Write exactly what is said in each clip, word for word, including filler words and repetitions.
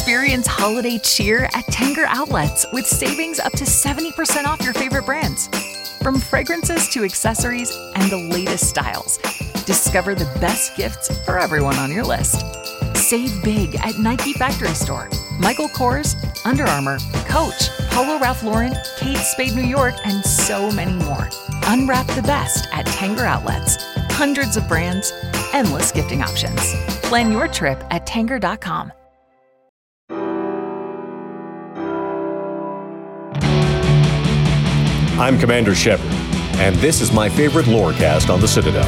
Experience holiday cheer at Tanger Outlets with savings up to seventy percent off your favorite brands. From fragrances to accessories and the latest styles, discover the best gifts for everyone on your list. Save big at Nike Factory Store, Michael Kors, Under Armour, Coach, Polo Ralph Lauren, Kate Spade New York, and so many more. Unwrap the best at Tanger Outlets. Hundreds of brands, endless gifting options. Plan your trip at tanger dot com. I'm Commander Shepard, and this is my favorite Lorecast on the Citadel.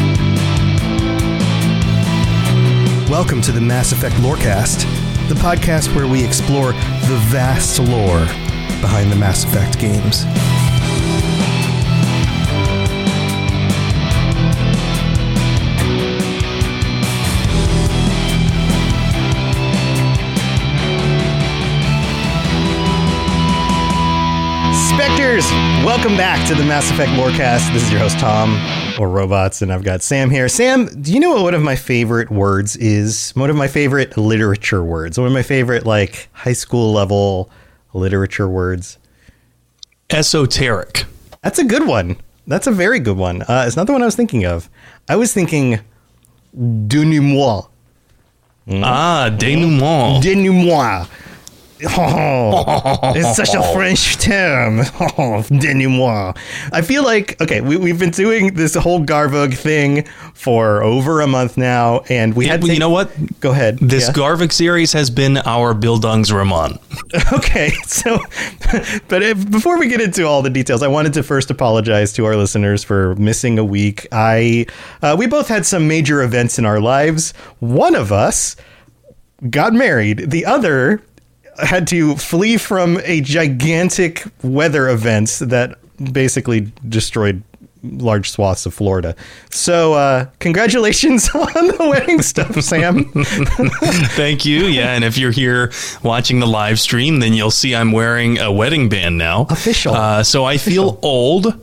Welcome to the Mass Effect Lorecast, the podcast where we explore the vast lore behind the Mass Effect games. Spectres, welcome back to the Mass Effect Lorecast. This is your host, Tom, or Robots, and I've got Sam here. Sam, do you know what one of my favorite words is? One of my favorite literature words. One of my favorite, like, high school level literature words. Esoteric. That's a good one. That's a very good one. Uh, it's not the one I was thinking of. I was thinking denouement. Mm. Ah, denouement. Denouement. Oh, it's such a French term. Oh, denouement. I feel like, okay, we, we've been doing this whole Garvug thing for over a month now, and we yeah, had to... You know what? Go ahead. This yeah. Garvug series has been our Bildungsroman. Okay, so, but if, before we get into all the details, I wanted to first apologize to our listeners for missing a week. I, uh, we both had some major events in our lives. One of us got married. The other had to flee from a gigantic weather event that basically destroyed large swaths of Florida. So uh, congratulations on the wedding stuff, Sam. Thank you. Yeah, and if you're here watching the live stream, then you'll see I'm wearing a wedding band now. Official. Uh, so I Official. feel old.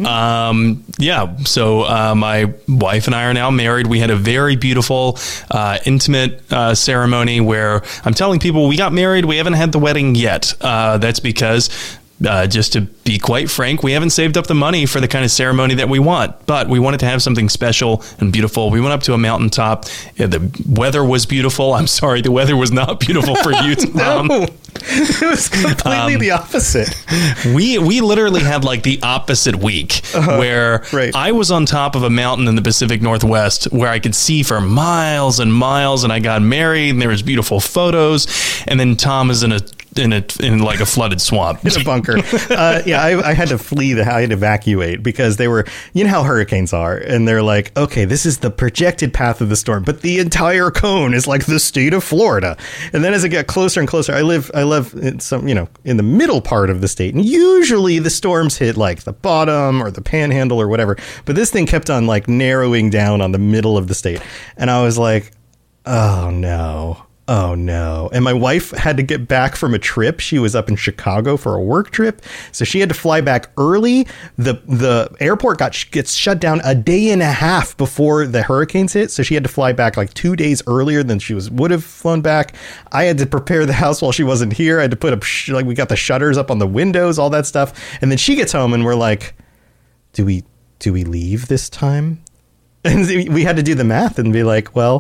Um, yeah, so uh, my wife and I are now married. We had a very beautiful, uh, intimate uh, ceremony where I'm telling people we got married. We haven't had the wedding yet. Uh, that's because, uh, just to be quite frank, we haven't saved up the money for the kind of ceremony that we want. But we wanted to have something special and beautiful. We went up to a mountaintop. Yeah, the weather was beautiful. I'm sorry, the weather was not beautiful for you, Tom. No. It was completely um, the opposite. We we literally had like the opposite week uh-huh, where right. I was on top of a mountain in the Pacific Northwest where I could see for miles and miles, and I got married and there was beautiful photos, and then Tom is in a in a in like a flooded swamp in a bunker. Uh, yeah, I, I had to flee the I had to evacuate because they were, you know how hurricanes are, and they're like, okay, this is the projected path of the storm, but the entire cone is like the state of Florida. And then as it got closer and closer, I live I live in some, you know, in the middle part of the state, and usually the storms hit like the bottom or the panhandle or whatever, but this thing kept on like narrowing down on the middle of the state, and I was like, oh no. Oh, no. And my wife had to get back from a trip. She was up in Chicago for a work trip, so she had to fly back early. The the airport got gets shut down a day and a half before the hurricanes hit, so she had to fly back like two days earlier than she was would have flown back. I had to prepare the house while she wasn't here. I had to put up, sh- like, we got the shutters up on the windows, all that stuff. And then she gets home and we're like, do we do we leave this time? And we had to do the math and be like, well...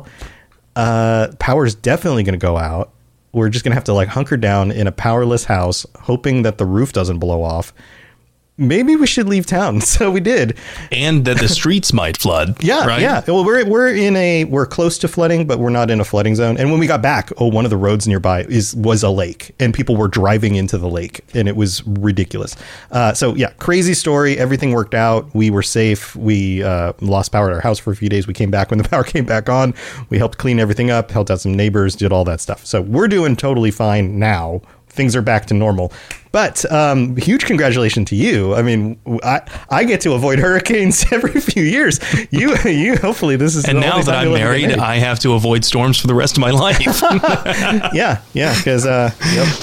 Uh, power's definitely going to go out. We're just going to have to like hunker down in a powerless house, hoping that the roof doesn't blow off. Maybe we should leave town. So we did. And that the streets might flood. Yeah. Right? Yeah. Well, we're, we're in a, we're close to flooding, but we're not in a flooding zone. And when we got back, oh, one of the roads nearby is, was a lake, and people were driving into the lake, and it was ridiculous. Uh, so yeah, crazy story. Everything worked out. We were safe. We, uh, lost power at our house for a few days. We came back when the power came back on. We helped clean everything up, helped out some neighbors, did all that stuff. So we're doing totally fine now. Things are back to normal. But um, huge congratulations to you. I mean, I, I get to avoid hurricanes every few years. You, you. Hopefully, this is. And now that I'm married, married, I have to avoid storms for the rest of my life. yeah, yeah. Because, uh, yep.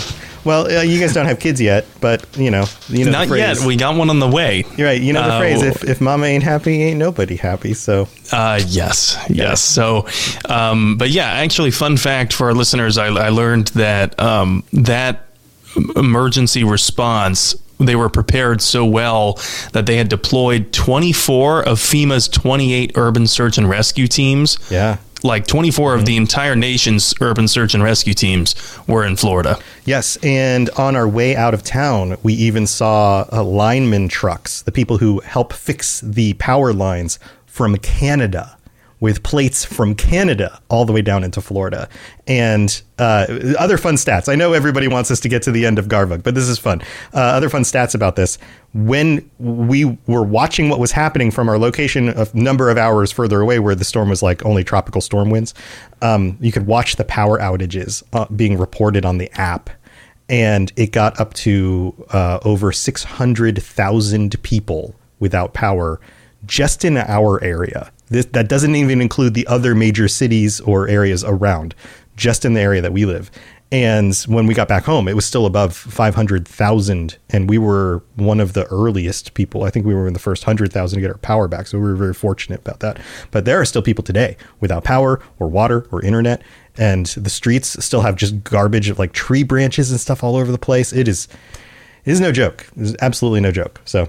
Well, uh, you guys don't have kids yet, but you know, you know Not the phrase. yet. We got one on the way. You're right. You know the Uh, phrase: if if mama ain't happy, ain't nobody happy. So Uh, yes, yes. So, um, but yeah, actually, fun fact for our listeners, I, I learned that um, that emergency response, they were prepared so well that they had deployed twenty-four of FEMA's twenty-eight urban search and rescue teams. yeah. Like twenty-four mm-hmm. of the entire nation's urban search and rescue teams were in Florida. Yes, and on our way out of town, we even saw uh, lineman trucks, the people who help fix the power lines from Canada, with plates from Canada all the way down into Florida. And uh, other fun stats. I know everybody wants us to get to the end of Garvug, but this is fun. Uh, other fun stats about this. When we were watching what was happening from our location a number of hours further away, where the storm was like only tropical storm winds, um, you could watch the power outages uh, being reported on the app. And it got up to uh, over six hundred thousand people without power just in our area. This, that doesn't even include the other major cities or areas around, just in the area that we live. And when we got back home, it was still above five hundred thousand. And we were one of the earliest people. I think we were in the first one hundred thousand to get our power back. So we were very fortunate about that. But there are still people today without power or water or internet. And the streets still have just garbage of like tree branches and stuff all over the place. It is, it is no joke. It is absolutely no joke. So,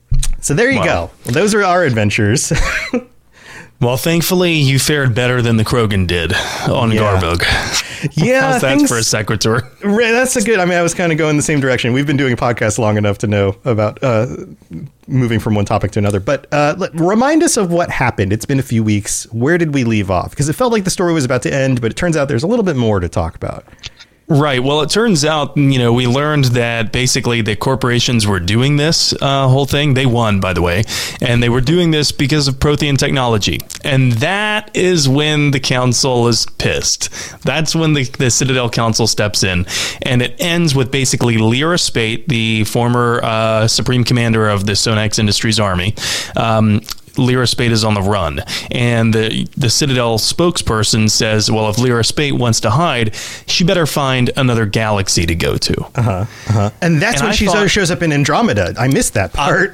so there you Wow. go. Well, those are our adventures. Well, thankfully, you fared better than the Krogan did on Yeah. Garvug. Yeah, How's that things- for a secretary? Right, that's a good. I mean, I was kind of going the same direction. We've been doing podcasts long enough to know about uh, moving from one topic to another. But uh, let, remind us of what happened. It's been a few weeks. Where did we leave off? Because it felt like the story was about to end, but it turns out there's a little bit more to talk about. Right. Well, it turns out, you know, we learned that basically the corporations were doing this uh, whole thing. They won, by the way, and they were doing this because of Prothean technology. And that is when the council is pissed. That's when the, the Citadel Council steps in. And it ends with basically Lyra Spate, the former uh, Supreme Commander of the Sonax Industries Army. Um, Lyra Spate is on the run, and the the Citadel spokesperson says, well, if Lyra Spate wants to hide, she better find another galaxy to go to. Uh-huh, uh-huh. And that's And when I she thought- shows up in Andromeda. I missed that part.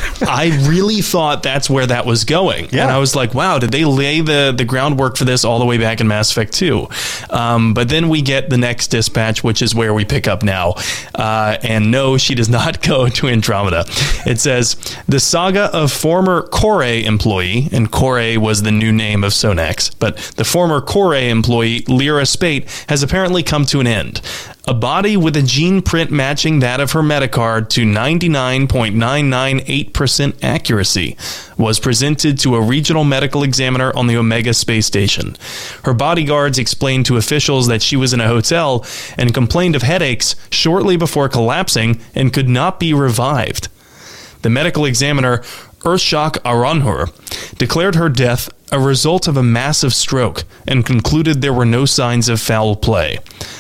I really thought that's where that was going. Yeah. And I was like, wow, did they lay the, the groundwork for this all the way back in Mass Effect two? Um, but then we get the next dispatch, which is where we pick up now. Uh, and no, she does not go to Andromeda. It says, the saga of former Core employee, and Core was the new name of Sonax, but the former Core employee, Lyra Spate, has apparently come to an end. A body with a gene print matching that of her Metacard to ninety-nine point nine nine eight percent accuracy was presented to a regional medical examiner on the Omega space station. Her bodyguards explained to officials that she was in a hotel and complained of headaches shortly before collapsing and could not be revived. The medical examiner, Urshak Aranhur, declared her death a result of a massive stroke and concluded there were no signs of foul play.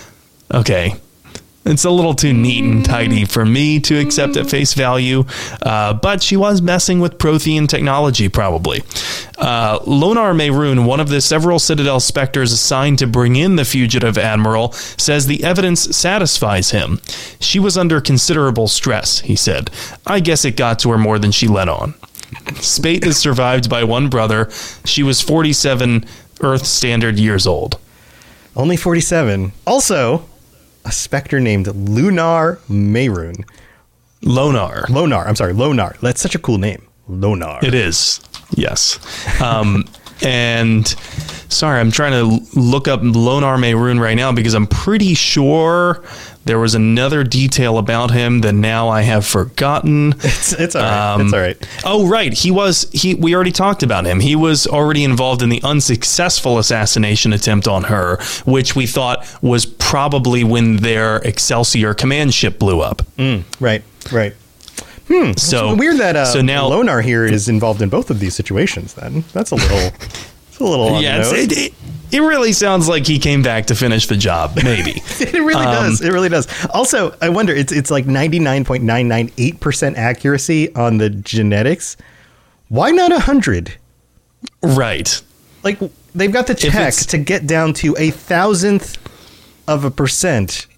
Okay, it's a little too neat and tidy for me to accept at face value, uh, but she was messing with Prothean technology, probably. Uh, Lonar Mayroon, one of the several Citadel Spectres assigned to bring in the fugitive admiral, says the evidence satisfies him. She was under considerable stress, he said. I guess it got to her more than she let on. Spate is survived by one brother. She was forty-seven Earth Standard years old. Only forty-seven. Also, a Spectre named Lunar Mayroon. Lonar. Lonar. I'm sorry, Lonar. That's such a cool name. Lonar. It is. Yes. Um, and sorry, I'm trying to look up Lonar Mayroon right now because I'm pretty sure there was another detail about him that now I have forgotten. It's, it's all right. Um, it's all right. Oh, right. He was, he, we already talked about him. He was already involved in the unsuccessful assassination attempt on her, which we thought was probably when their Excelsior command ship blew up. Mm, right, right. Hmm. So It's weird that uh, so now, Lonar here is involved in both of these situations. Then that's a little, it's a little. On yeah, the it's, nose. it, it, it really sounds like he came back to finish the job. Maybe It really Um, does. It really does. Also, I wonder. It's it's like ninety-nine point nine nine eight percent accuracy on the genetics. Why not a hundred? right. Like they've got the tech it's- to get down to a thousandth of a percent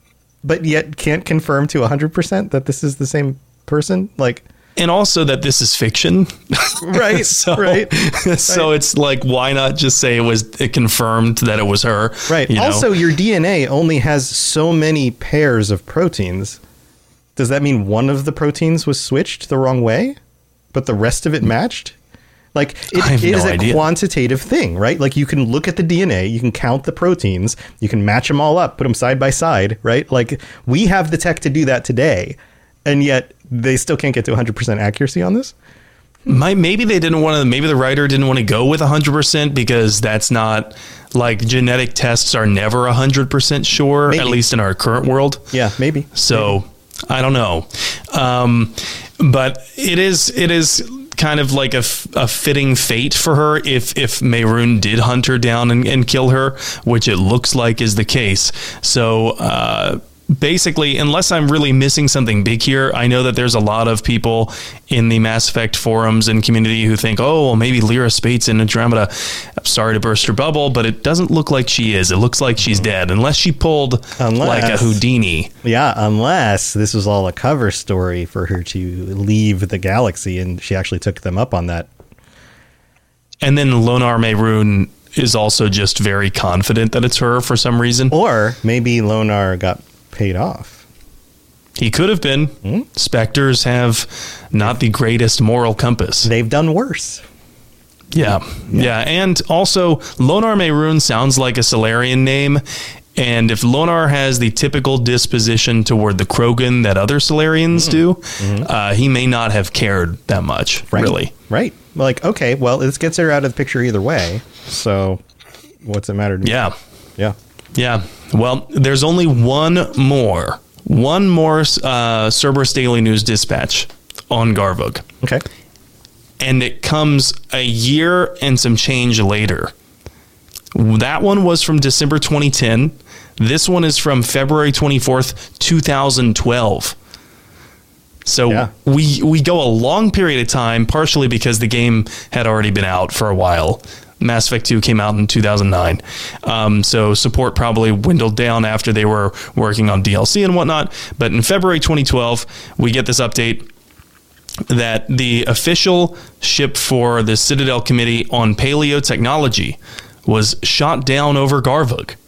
but yet can't confirm to one hundred percent that this is the same person? Like, and also that this is fiction. Right, so, right. So right. it's like, why not just say it was it confirmed that it was her? Right. You know? Also, your D N A only has so many pairs of proteins. Does that mean one of the proteins was switched the wrong way, but the rest of it matched? Like, it, I have it no is a idea. quantitative thing, right? Like, you can look at the D N A, you can count the proteins, you can match them all up, put them side by side, right? Like, we have the tech to do that today, and yet they still can't get to one hundred percent accuracy on this? My, maybe they didn't want to, maybe the writer didn't want to go with one hundred percent because that's not, like, genetic tests are never one hundred percent sure, Maybe. at least in our current world. Yeah, maybe. So, maybe. I don't know. Um, but it is, it is kind of like a, f- a fitting fate for her if, if Mehrunes did hunt her down and, and kill her, which it looks like is the case. So, uh, basically, unless I'm really missing something big here, I know that there's a lot of people in the Mass Effect forums and community who think, oh, well, maybe Lyra Spate's in Andromeda. I'm sorry to burst her bubble, but it doesn't look like she is. It looks like she's dead, unless she pulled Unless- like a Houdini. Yeah, unless this was all a cover story for her to leave the galaxy, and she actually took them up on that. And then Lonar Mehrunes is also just very confident that it's her for some reason. Or maybe Lonar got paid off. He could have been. Hmm? Spectres have not the greatest moral compass. They've done worse. Yeah. yeah. Yeah. And also, Lonar Mehrunes sounds like a Solarian name. And if Lonar has the typical disposition toward the Krogan that other Solarians mm. do, mm-hmm. uh, he may not have cared that much, right. really. Right. Like, okay, well, this gets her out of the picture either way. So what's it matter to me? Yeah. Yeah. Yeah. Well, there's only one more, one more uh, Cerberus Daily News dispatch on Garvug. Okay. And it comes a year and some change later. That one was from December twenty ten. This one is from February twenty-fourth, twenty twelve. So yeah. we we go a long period of time, partially because the game had already been out for a while. Mass Effect two came out in two thousand nine. Um, so support probably dwindled down after they were working on D L C and whatnot. But in February twenty twelve, we get this update that the official ship for the Citadel Committee on Paleotechnology was shot down over Garvug.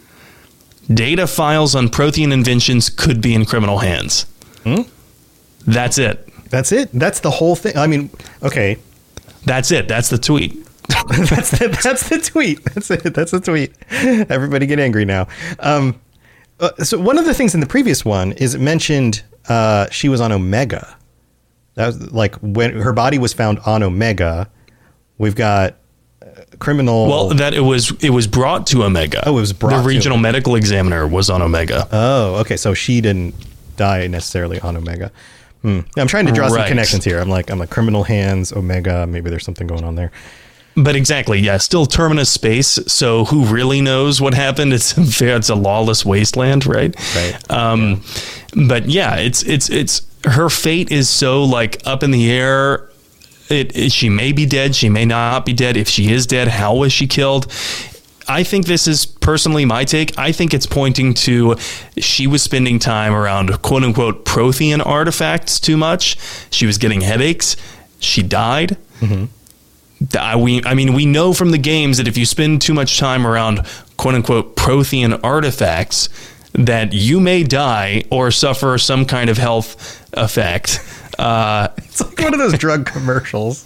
Data files on Prothean inventions could be in criminal hands. Hmm? That's it. That's it. That's the whole thing. I mean, okay. That's it. That's the tweet. that's the, that's the tweet. That's it. That's the tweet. Everybody get angry now. Um, uh, so one of the things in the previous one is it mentioned uh, she was on Omega. That was like when her body was found on Omega. We've got uh, criminal. Well, that it was it was brought to Omega. Oh, it was brought. The to regional Omega. medical examiner was on Omega. Oh, okay. So she didn't die necessarily on Omega. Hmm. I'm trying to draw Right. some connections here. I'm like, I'm like criminal hands, Omega. Maybe there's something going on there. But exactly, yeah, still Terminus space. So who really knows what happened? It's a, it's a lawless wasteland, right? Right. Um, yeah. But yeah, it's it's it's her fate is so like up in the air. It, it she may be dead, she may not be dead. If she is dead, how was she killed? I think this is personally my take. I think it's pointing to she was spending time around quote unquote Prothean artifacts too much. She was getting headaches. She died. Mm-hmm. I, we, I mean, we know from the games that if you spend too much time around quote unquote Prothean artifacts, that you may die or suffer some kind of health effect. Uh, It's like one of those drug commercials.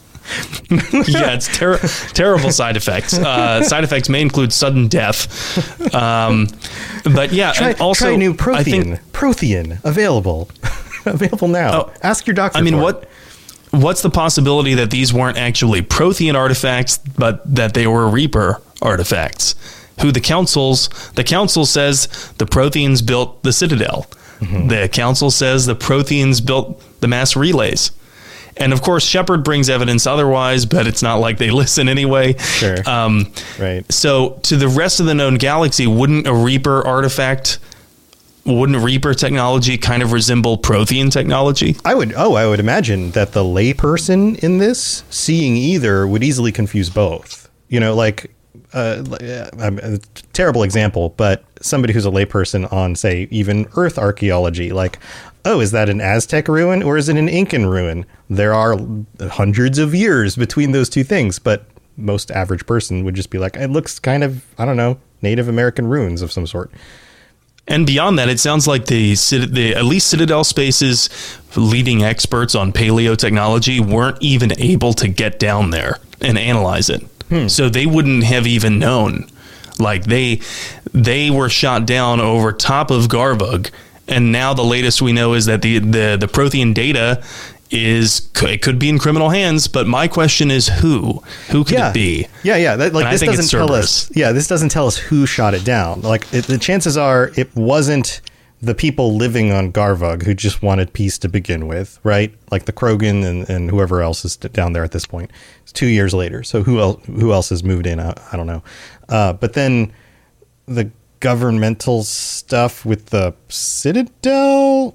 yeah, it's ter- terrible side effects. Uh, side effects may include sudden death. Um, but yeah, Try, and also try new I Prothean. think, Prothean available, available now. Oh, Ask your doctor. I mean, for what? it. What's the possibility that these weren't actually Prothean artifacts, but that they were Reaper artifacts? Who the councils? The council says the Protheans built the Citadel. Mm-hmm. The council says the Protheans built the mass relays. And of course, Shepard brings evidence otherwise, but it's not like they listen anyway. Sure. Um, right. So to the rest of the known galaxy, wouldn't a Reaper artifact, wouldn't Reaper technology kind of resemble Prothean technology? I would. Oh, I would imagine that the layperson in this seeing either would easily confuse both. You know, like uh, a terrible example, but somebody who's a layperson on, say, even Earth archaeology, like, oh, is that an Aztec ruin or is it an Incan ruin? There are hundreds of years between those two things, but most average person would just be like, it looks kind of, I don't know, Native American ruins of some sort. And beyond that, it sounds like the, the at least Citadel Space's leading experts on paleotechnology weren't even able to get down there and analyze it. Hmm. So they wouldn't have even known. Like they they were shot down over top of Garvug. And now the latest we know is that the, the, the Prothean data is, it could be in criminal hands, but my question is who? Who could yeah. it be? Yeah, yeah. That, like, and this doesn't tell us. Yeah, this doesn't tell us who shot it down. Like it, the chances are it wasn't the people living on Garvug who just wanted peace to begin with, right? Like the Krogan and, and whoever else is down there at this point. It's two years later. So who else, who else has moved in? I, I don't know. Uh, but then the governmental stuff with the Citadel,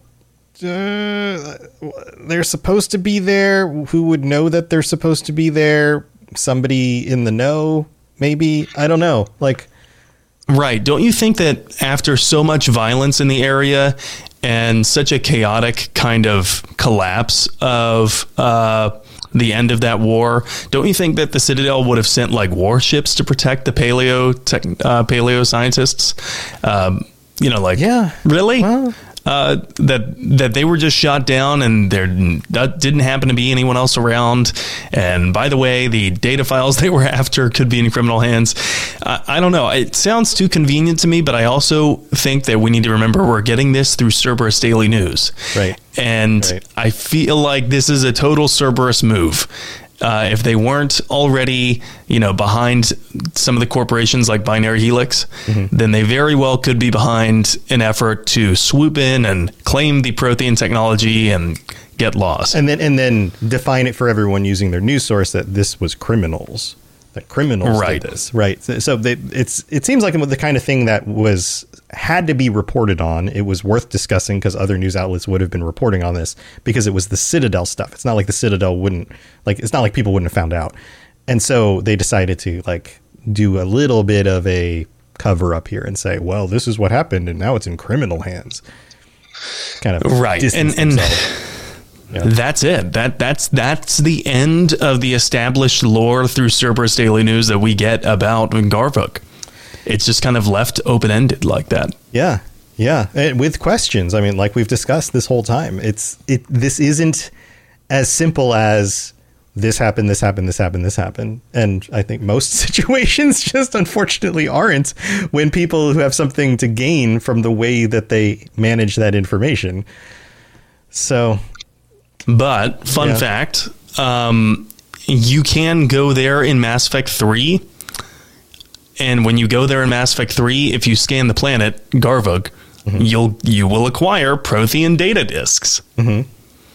uh, they're supposed to be there. Who would know that they're supposed to be there? Somebody in the know, maybe. I don't know. Like, right. Don't you think that after so much violence in the area and such a chaotic kind of collapse of uh, the end of that war, don't you think that the Citadel would have sent like warships to protect the paleo tech, uh, paleo scientists? Um, you know, like, yeah, really? Well, Uh, that that they were just shot down and there that didn't happen to be anyone else around. And by the way, the data files they were after could be in criminal hands. Uh, I don't know. It sounds too convenient to me, but I also think that we need to remember we're getting this through Cerberus Daily News. Right. And right. I feel like this is a total Cerberus move. Uh, if they weren't already, you know, behind some of the corporations like Binary Helix, mm-hmm. then they very well could be behind an effort to swoop in and claim the Prothean technology and get lost. And then and then define it for everyone using their news source that this was criminals. That criminals right. did this. Right. So, so they, it's it seems like the kind of thing that was had to be reported on. It was worth discussing because other news outlets would have been reporting on this because it was the Citadel stuff. It's not like the Citadel wouldn't like it's not like people wouldn't have found out. And so they decided to like do a little bit of a cover up here and say, well, this is what happened and now it's in criminal hands. Kind of right. And and yeah. That's it. That that's that's the end of the established lore through Cerberus Daily News that we get about Garvug. It's just kind of left open-ended like that. Yeah, yeah, and with questions. I mean, like we've discussed this whole time, it's it. This isn't as simple as this happened, this happened, this happened, this happened. And I think most situations just unfortunately aren't when people who have something to gain from the way that they manage that information. So. But fun yeah. fact, um, you can go there in Mass Effect three. And when you go there in Mass Effect three, if you scan the planet, Garvug, mm-hmm. you'll you will acquire Prothean data disks. Mm-hmm.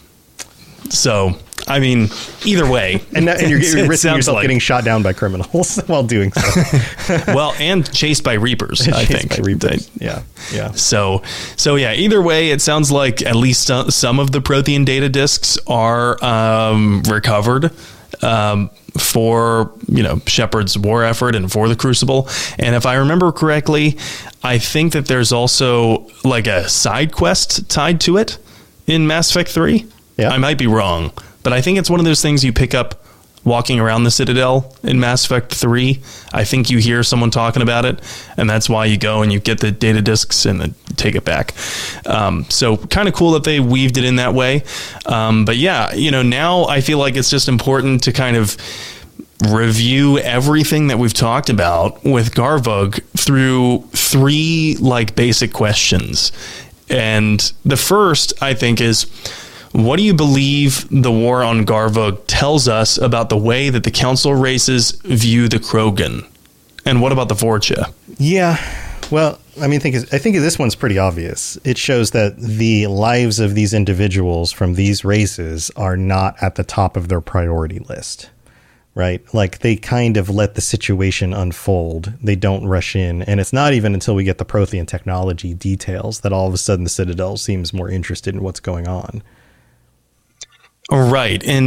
So, I mean, either way. And, and you're, you're risking yourself like, getting shot down by criminals while doing so. Well, and chased by Reapers, I chased think. By Reapers. Yeah, yeah. So, so yeah, either way, it sounds like at least some of the Prothean data disks are um, recovered um, for, you know, Shepard's war effort and for the Crucible. And if I remember correctly, I think that there's also like a side quest tied to it in Mass Effect three. Yeah. I might be wrong, but I think it's one of those things you pick up walking around the Citadel in Mass Effect three. I think you hear someone talking about it, and that's why you go and you get the data disks and then take it back. Um, so kind of cool that they weaved it in that way. Um, but yeah, you know, now I feel like it's just important to kind of review everything that we've talked about with Garvug through three like basic questions. And the first, I think, is, what do you believe the war on Garvug tells us about the way that the council races view the Krogan? And what about the Vorcha? Yeah, well, I mean, I think, I think this one's pretty obvious. It shows that the lives of these individuals from these races are not at the top of their priority list, right? Like, they kind of let the situation unfold. They don't rush in. And it's not even until we get the Prothean technology details that all of a sudden the Citadel seems more interested in what's going on. Right. And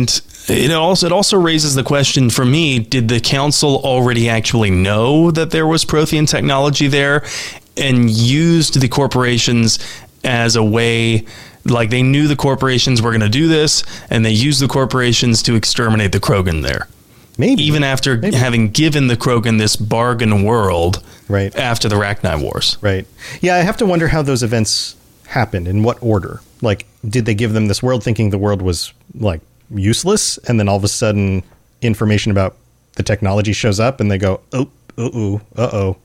it also it also raises the question for me: did the council already actually know that there was Prothean technology there, and used the corporations as a way? Like they knew the corporations were going to do this, and they used the corporations to exterminate the Krogan there. Maybe. Even after Maybe. having given the Krogan this bargain world right. after the Rachni Wars. Right. Yeah, I have to wonder how those events happened, in what order. Like, did they give them this world thinking the world was, like, useless, and then all of a sudden information about the technology shows up, and they go, oh, uh-oh, uh-oh.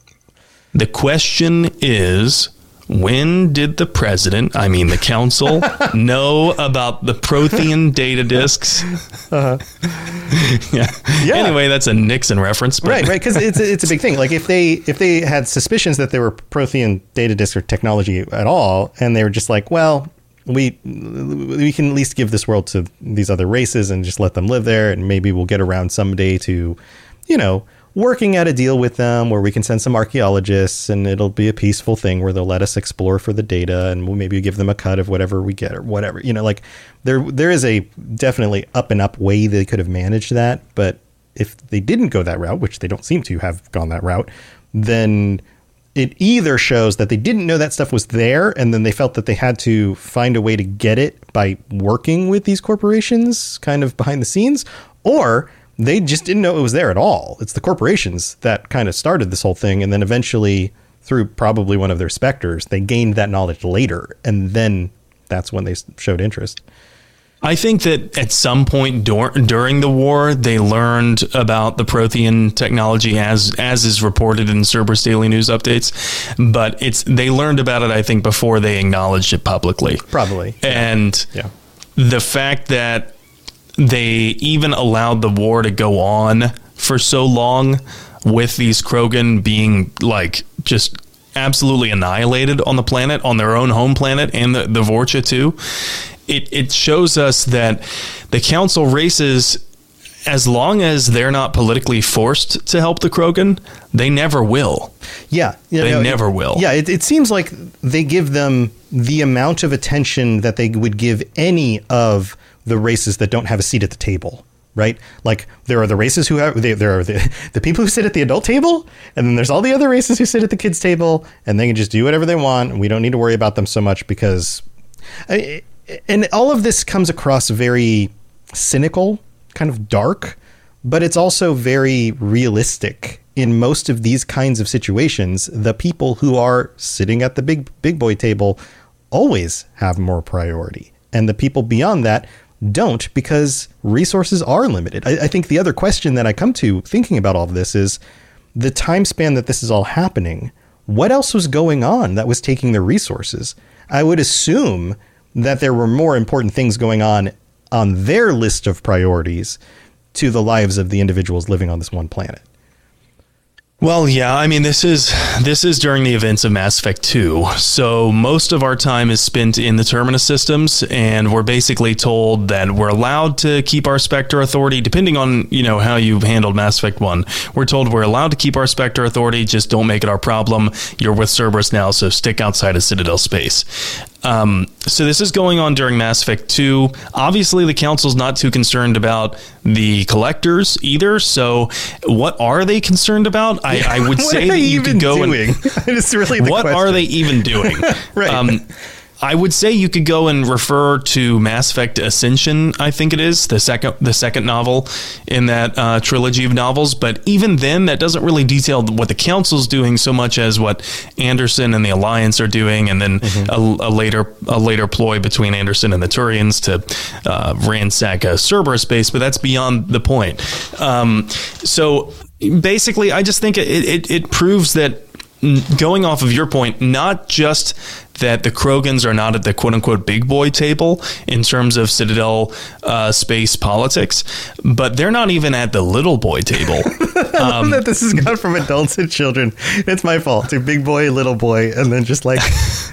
The question is... when did the president, I mean the council, know about the Prothean data disks? Uh-huh. yeah. yeah. Anyway, that's a Nixon reference. But. Right, right, because it's it's a big thing. Like if they if they had suspicions that there were Prothean data disks or technology at all, and they were just like, well, we we can at least give this world to these other races and just let them live there, and maybe we'll get around someday to, you know, working out a deal with them where we can send some archaeologists and it'll be a peaceful thing where they'll let us explore for the data and we'll maybe give them a cut of whatever we get or whatever. You know, like there there is a definitely up and up way they could have managed that. But if they didn't go that route, which they don't seem to have gone that route, then it either shows that they didn't know that stuff was there and then they felt that they had to find a way to get it by working with these corporations kind of behind the scenes, or they just didn't know it was there at all. It's the corporations that kind of started this whole thing. And then eventually, through probably one of their specters, they gained that knowledge later. And then that's when they showed interest. I think that at some point dur- during the war, they learned about the Prothean technology as as is reported in Cerberus Daily News updates. But it's they learned about it, I think, before they acknowledged it publicly. Probably. And yeah. the fact that they even allowed the war to go on for so long with these Krogan being like just absolutely annihilated on the planet, on their own home planet, and the, the Vorcha too. It, it shows us that the council races, as long as they're not politically forced to help the Krogan, they never will. Yeah. You they know, never it, will. Yeah. It, it seems like they give them the amount of attention that they would give any of the races that don't have a seat at the table, right? Like there are the races who have, they, there are the, the people who sit at the adult table, and then there's all the other races who sit at the kids table, and they can just do whatever they want. And we don't need to worry about them so much because, I, and all of this comes across very cynical, kind of dark, but it's also very realistic. In most of these kinds of situations, the people who are sitting at the big, big boy table always have more priority. And the people beyond that don't, because resources are limited. I, I think the other question that I come to thinking about all of this is the time span that this is all happening. What else was going on that was taking their resources? I would assume that there were more important things going on on their list of priorities to the lives of the individuals living on this one planet. Well, yeah, I mean, this is this is during the events of Mass Effect two. So most of our time is spent in the Terminus systems, and we're basically told that we're allowed to keep our Spectre authority, depending on, you know, how you've handled Mass Effect one. We're told we're allowed to keep our Spectre authority, just don't make it our problem. You're with Cerberus now, so stick outside of Citadel space. Um, so this is going on during Mass Effect two. Obviously, the Council's not too concerned about the Collectors either. So what are they concerned about? I, I would say that you could go doing? and... It's really the what question. are they even doing? Right. Um, I would say you could go and refer to Mass Effect Ascension, I think it is, the second the second novel in that uh, trilogy of novels. But even then, that doesn't really detail what the Council's doing so much as what Anderson and the Alliance are doing, and then mm-hmm. a, a later a later ploy between Anderson and the Turians to uh, ransack a Cerberus base. But that's beyond the point. Um, so basically, I just think it, it, it proves that, going off of your point, not just that the Krogans are not at the quote-unquote big boy table in terms of Citadel uh, space politics, but they're not even at the little boy table. I love um, that this has gone from adults to children. It's my fault. To big boy, little boy, and then just like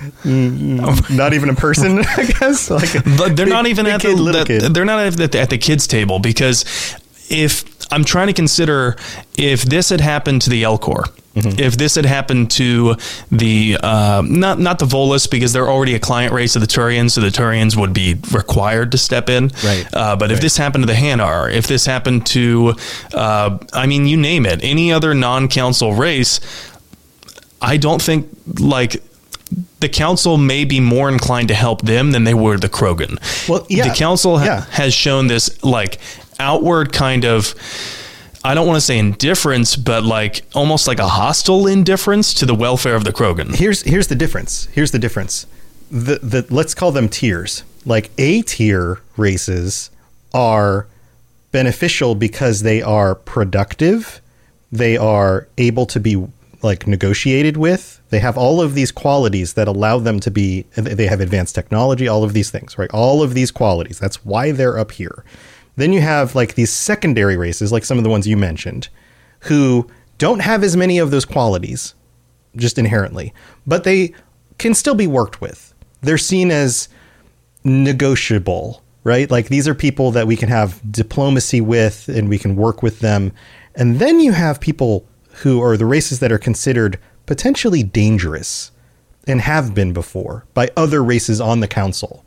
mm, not even a person, I guess. Like but they're big, not even at kid, the, the kid. they're not at the, at the kids table, because if I'm trying to consider if this had happened to the Elcor, Mm-hmm. If this had happened to the uh, not not the Volus, because they're already a client race of the Turians, so the Turians would be required to step in. Right. Uh, but if right. this happened to the Hanar, if this happened to, uh, I mean, you name it, any other non-council race, I don't think like the council may be more inclined to help them than they were the Krogan. Well, yeah, the council ha- yeah. has shown this like outward kind of, I don't want to say indifference, but like almost like a hostile indifference to the welfare of the Krogan. Here's here's the difference. Here's the difference. The the let's call them tiers. Like A tier races are beneficial because they are productive. They are able to be like negotiated with. They have all of these qualities that allow them to be, they have advanced technology, all of these things, right? All of these qualities. That's why they're up here. Then you have like these secondary races, like some of the ones you mentioned, who don't have as many of those qualities just inherently, but they can still be worked with. They're seen as negotiable, right? Like these are people that we can have diplomacy with and we can work with them. And then you have people who are the races that are considered potentially dangerous and have been before by other races on the council.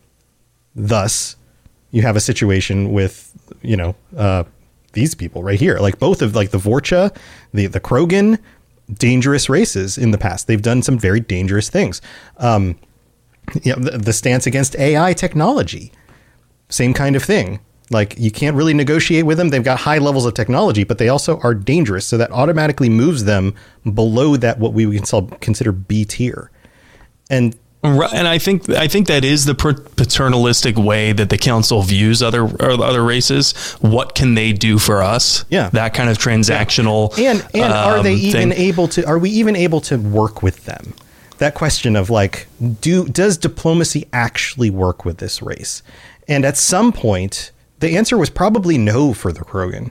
Thus, you have a situation with, you know, uh, these people right here, like both of like the Vorcha, the, the Krogan, dangerous races in the past. They've done some very dangerous things. Um, you know, the, the stance against A I technology, same kind of thing. Like you can't really negotiate with them. They've got high levels of technology, but they also are dangerous. So that automatically moves them below that, what we would consider B tier. And And I think I think that is the paternalistic way that the council views other other races. What can they do for us? Yeah, that kind of transactional. Yeah. And and um, are they even thing. able to? Are we even able to work with them? That question of like, do does diplomacy actually work with this race? And at some point, the answer was probably no for the Krogan.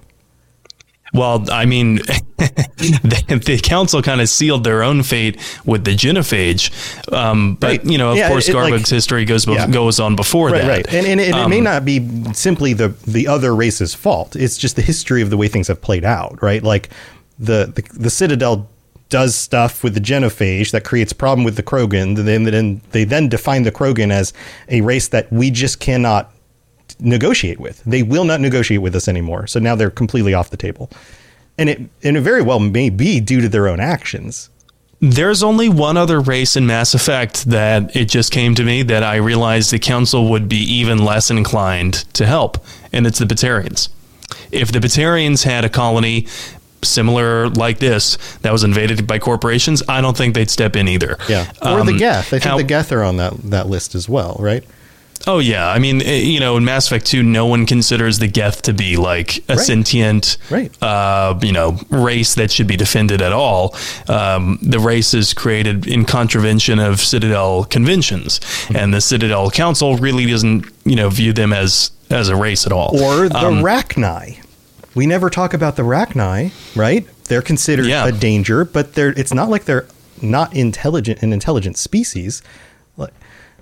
Well, I mean, the, the council kind of sealed their own fate with the genophage. Um, but, right. you know, of yeah, course, it, Garbug's like, yeah. goes bef- goes on before right, that. Right, and, and, it, um, it may not be simply the, the other race's fault. It's just the history of the way things have played out, right? Like the, the, the Citadel does stuff with the genophage that creates a problem with the Krogan. Then, then they then define the Krogan as a race that we just cannot negotiate with. They will not negotiate with us anymore. So now they're completely off the table. And it and it very well may be due to their own actions. There's only one other race in Mass Effect that it just came to me that I realized the council would be even less inclined to help, and it's the Batarians. If the Batarians had a colony similar like this that was invaded by corporations, I don't think they'd step in either. Yeah, or um, the Geth. I think how, the Geth are on that that list as well, right? Oh, yeah. I mean, you know, in Mass Effect two, no one considers the Geth to be like a right. sentient, right. Uh, you know, race that should be defended at all. Um, the race is created in contravention of Citadel conventions, mm-hmm. and the Citadel Council really doesn't, you know, view them as, as a race at all. Or the um, Rachni. We never talk about the Rachni, right? They're considered yeah. a danger, but they're it's not like they're not intelligent, an intelligent species. Like,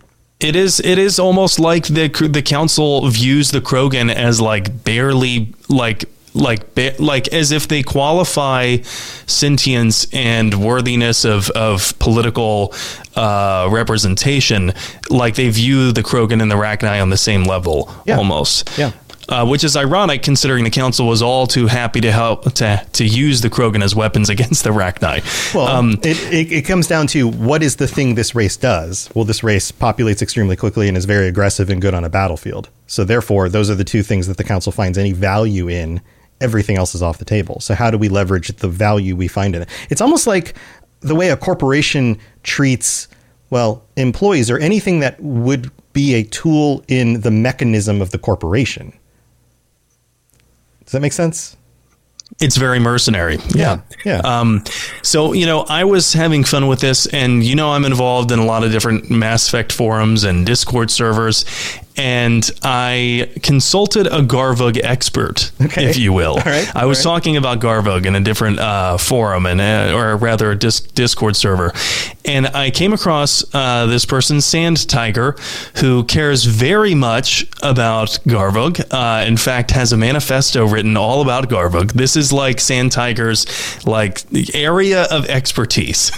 It is. It is almost like the the council views the Krogan as like barely like like ba- like as if they qualify sentience and worthiness of of political uh, representation, like they view the Krogan and the Rachni on the same level, yeah. almost. Yeah. Uh, which is ironic considering the council was all too happy to help to to use the Krogan as weapons against the Rachni. Well, um, it, it, it comes down to what is the thing this race does? Well, this race populates extremely quickly and is very aggressive and good on a battlefield. So therefore, those are the two things that the council finds any value in. Everything else is off the table. So how do we leverage the value we find in it? It's almost like the way a corporation treats, well, employees or anything that would be a tool in the mechanism of the corporation. Does that make sense? It's very mercenary. Yeah. Yeah. Um, so, you know, I was having fun with this, and, you know, I'm involved in a lot of different Mass Effect forums and Discord servers. and I consulted a Garvug expert, Okay. if you will. All right. I was All right. talking about Garvug in a different uh, forum, and uh, or rather a dis- Discord server, and I came across uh, this person, Sand Tiger, who cares very much about Garvug. Uh, in fact, has a manifesto written all about Garvug. This is like Sand Tiger's like the area of expertise.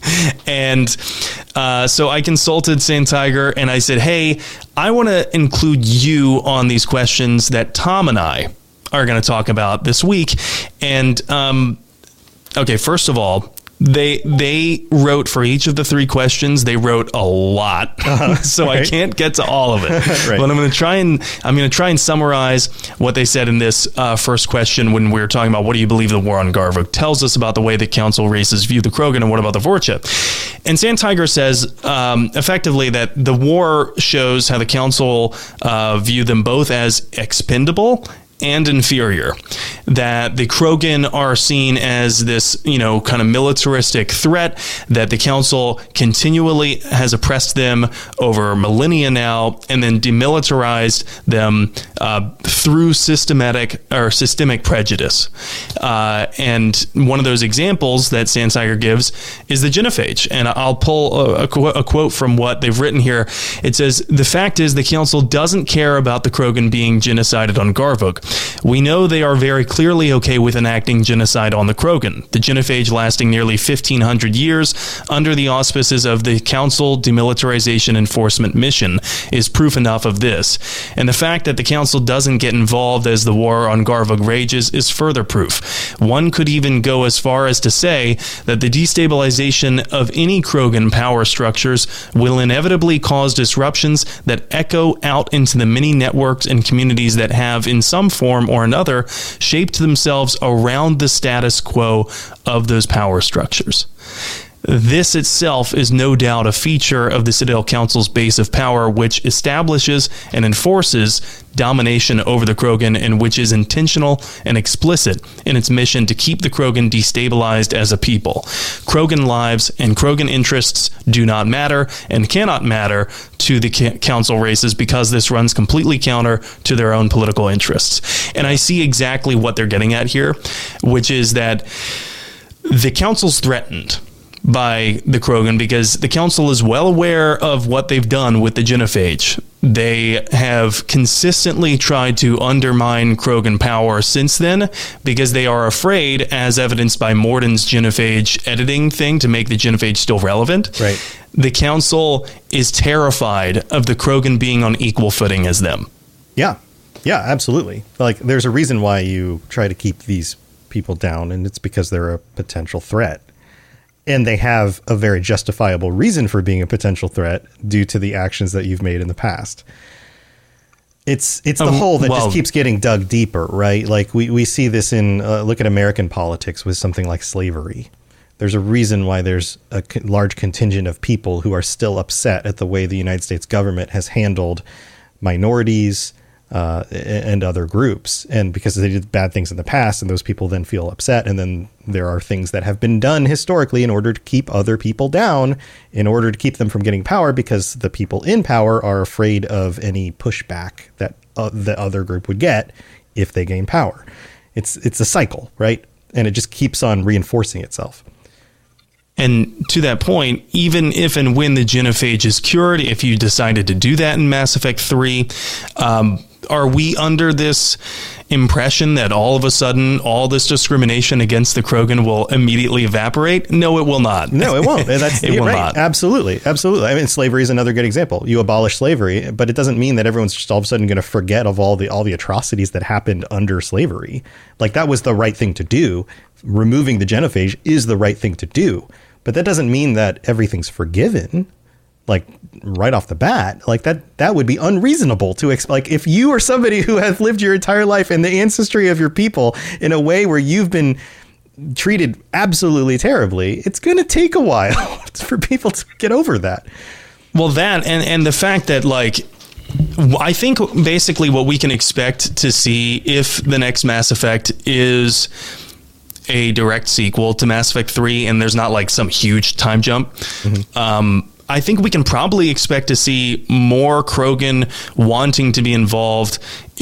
And uh, so I consulted Sand Tiger, and I said, hey, I want to include you on these questions that Tom and I are going to talk about this week. And um, okay, first of all, They they wrote for each of the three questions. They wrote a lot, uh-huh, so right. I can't get to all of it. Right. But I'm going to try and I'm going to try and summarize what they said in this uh, first question when we were talking about what do you believe the war on Garvug tells us about the way that council races view the Krogan, and what about the Vorcha? And Sand Tiger says um, effectively that the war shows how the council uh, view them both as expendable and inferior, that the Krogan are seen as this, you know, kind of militaristic threat, that the council continually has oppressed them over millennia now, and then demilitarized them uh, through systematic or systemic prejudice. Uh, and one of those examples that Sand Tiger gives is the genophage. And I'll pull a, a, qu- a quote from what they've written here. It says, the fact is the council doesn't care about the Krogan being genocided on Garvug. We know they are very clearly okay with enacting genocide on the Krogan. The genophage lasting nearly fifteen hundred years under the auspices of the Council Demilitarization Enforcement Mission is proof enough of this. And the fact that the Council doesn't get involved as the war on Garvug rages is further proof. One could even go as far as to say that the destabilization of any Krogan power structures will inevitably cause disruptions that echo out into the many networks and communities that have, in some form or another, shaped themselves around the status quo of those power structures. This itself is no doubt a feature of the Citadel Council's base of power, which establishes and enforces domination over the Krogan, and which is intentional and explicit in its mission to keep the Krogan destabilized as a people. Krogan lives and Krogan interests do not matter and cannot matter to the council races, because this runs completely counter to their own political interests. And I see exactly what they're getting at here, which is that the council's threatened by the Krogan because the council is well aware of what they've done with the genophage. They have consistently tried to undermine Krogan power since then, because they are afraid, as evidenced by Morden's genophage editing thing to make the genophage still relevant. Right. The council is terrified of the Krogan being on equal footing as them. Yeah. Yeah, absolutely. Like, there's a reason why you try to keep these people down, and it's because they're a potential threat. And they have a very justifiable reason for being a potential threat due to the actions that you've made in the past. It's it's the um, hole that well, just keeps getting dug deeper, right? Like we, we see this in, uh, look at American politics with something like slavery. There's a reason why there's a co- large contingent of people who are still upset at the way the United States government has handled minorities, uh, and other groups, and because they did bad things in the past, and those people then feel upset, and then there are things that have been done historically in order to keep other people down, in order to keep them from getting power, because the people in power are afraid of any pushback that uh, the other group would get if they gain power. It's it's a cycle, right? And it just keeps on reinforcing itself. And to that point, even if and when the genophage is cured, if you decided to do that in Mass Effect three, um, are we under this impression that all of a sudden all this discrimination against the Krogan will immediately evaporate? No, it will not. No, it won't. That's, it will right. not. Absolutely. Absolutely. I mean, slavery is another good example. You abolish slavery, but it doesn't mean that everyone's just all of a sudden going to forget of all the all the atrocities that happened under slavery. Like, that was the right thing to do. Removing the genophage is the right thing to do. But that doesn't mean that everything's forgiven. Like, right off the bat, like that, that would be unreasonable to expect. Like, if you are somebody who has lived your entire life in the ancestry of your people in a way where you've been treated absolutely terribly, it's going to take a while for people to get over that. Well, that and, and the fact that, like, I think basically what we can expect to see if the next Mass Effect is a direct sequel to Mass Effect three, and there's not like some huge time jump. Mm-hmm. Um, I think we can probably expect to see more Krogan wanting to be involved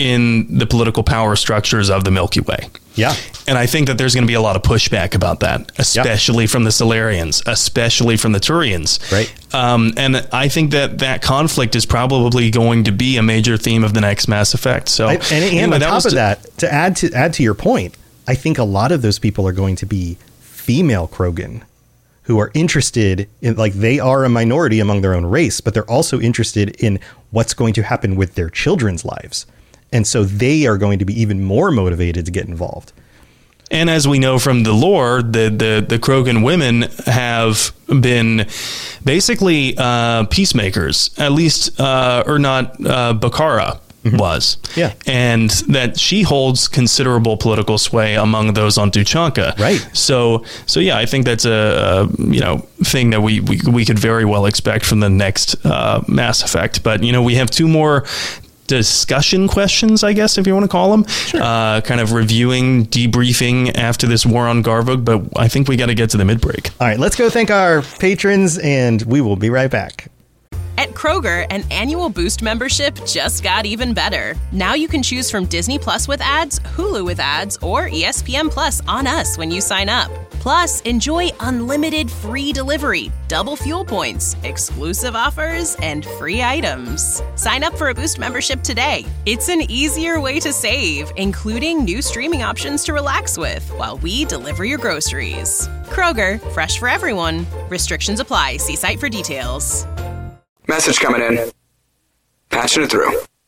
in the political power structures of the Milky Way. Yeah. And I think that there's going to be a lot of pushback about that, especially yeah. from the Solarians, especially from the Turians. Right. Um, and I think that that conflict is probably going to be a major theme of the next Mass Effect. So, I, and, and anyway, on that top of to, that, to add to add to your point, I think a lot of those people are going to be female Krogan who are interested in, like, they are a minority among their own race, but they're also interested in what's going to happen with their children's lives. And so they are going to be even more motivated to get involved. And as we know from the lore, the the, the Krogan women have been basically uh, peacemakers, at least, uh, or not, uh, Bakara mm-hmm. was. Yeah. And that she holds considerable political sway among those on Tuchanka. Right. So, so yeah, I think that's a, a you know thing that we, we, we could very well expect from the next uh, Mass Effect. But, you know, we have two more discussion questions, I guess, if you want to call them, sure. uh, kind of reviewing, debriefing after this war on Garvug, but I think we got to get to the mid-break. All right, let's go thank our patrons, and we will be right back. At Kroger, an annual Boost membership just got even better. Now you can choose from Disney Plus with ads, Hulu with ads, or E S P N Plus on us when you sign up. Plus, enjoy unlimited free delivery, double fuel points, exclusive offers, and free items. Sign up for a Boost membership today. It's an easier way to save, including new streaming options to relax with while we deliver your groceries. Kroger, fresh for everyone. Restrictions apply. See site for details. Message coming in. Patching it through.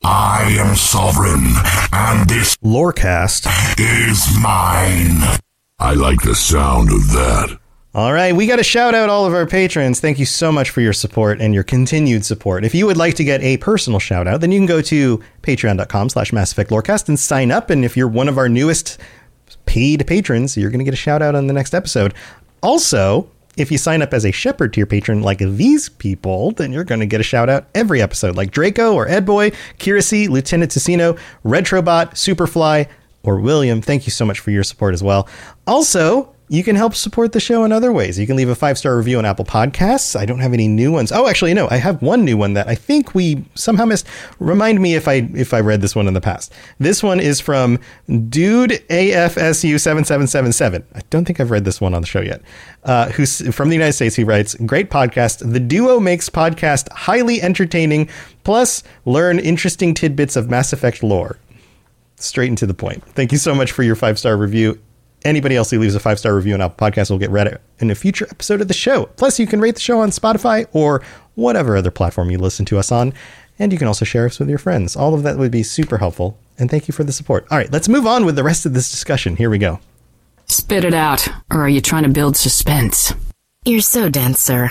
I am sovereign, and this Lorecast is mine. I like the sound of that. All right, we got to shout out all of our patrons. Thank you so much for your support and your continued support. If you would like to get a personal shout out, then you can go to patreon.com slash Mass Effect Lorecast and sign up. And if you're one of our newest paid patrons, you're going to get a shout out on the next episode. Also, if you sign up as a shepherd to your patron like these people, then you're going to get a shout out every episode, like Draco or Edboy, Kirasi, Lieutenant Ticino, Retrobot, Superfly, or William. Thank you so much for your support as well. Also, you can help support the show in other ways. You can leave a five-star review on Apple Podcasts. I don't have any new ones. Oh, actually, no, I have one new one that I think we somehow missed. Remind me if I if I read this one in the past. This one is from Dude A F S U seven seven seven seven. I don't think I've read this one on the show yet. Uh, who's from the United States. He writes, great podcast. The duo makes podcast highly entertaining, plus learn interesting tidbits of Mass Effect lore. Straight and to the point. Thank you so much for your five-star review. Anybody else who leaves a five-star review on Apple Podcasts will get read in a future episode of the show. Plus, you can rate the show on Spotify or whatever other platform you listen to us on. And you can also share us with your friends. All of that would be super helpful. And thank you for the support. All right, let's move on with the rest of this discussion. Here we go. Spit it out, or are you trying to build suspense? You're so dense, sir.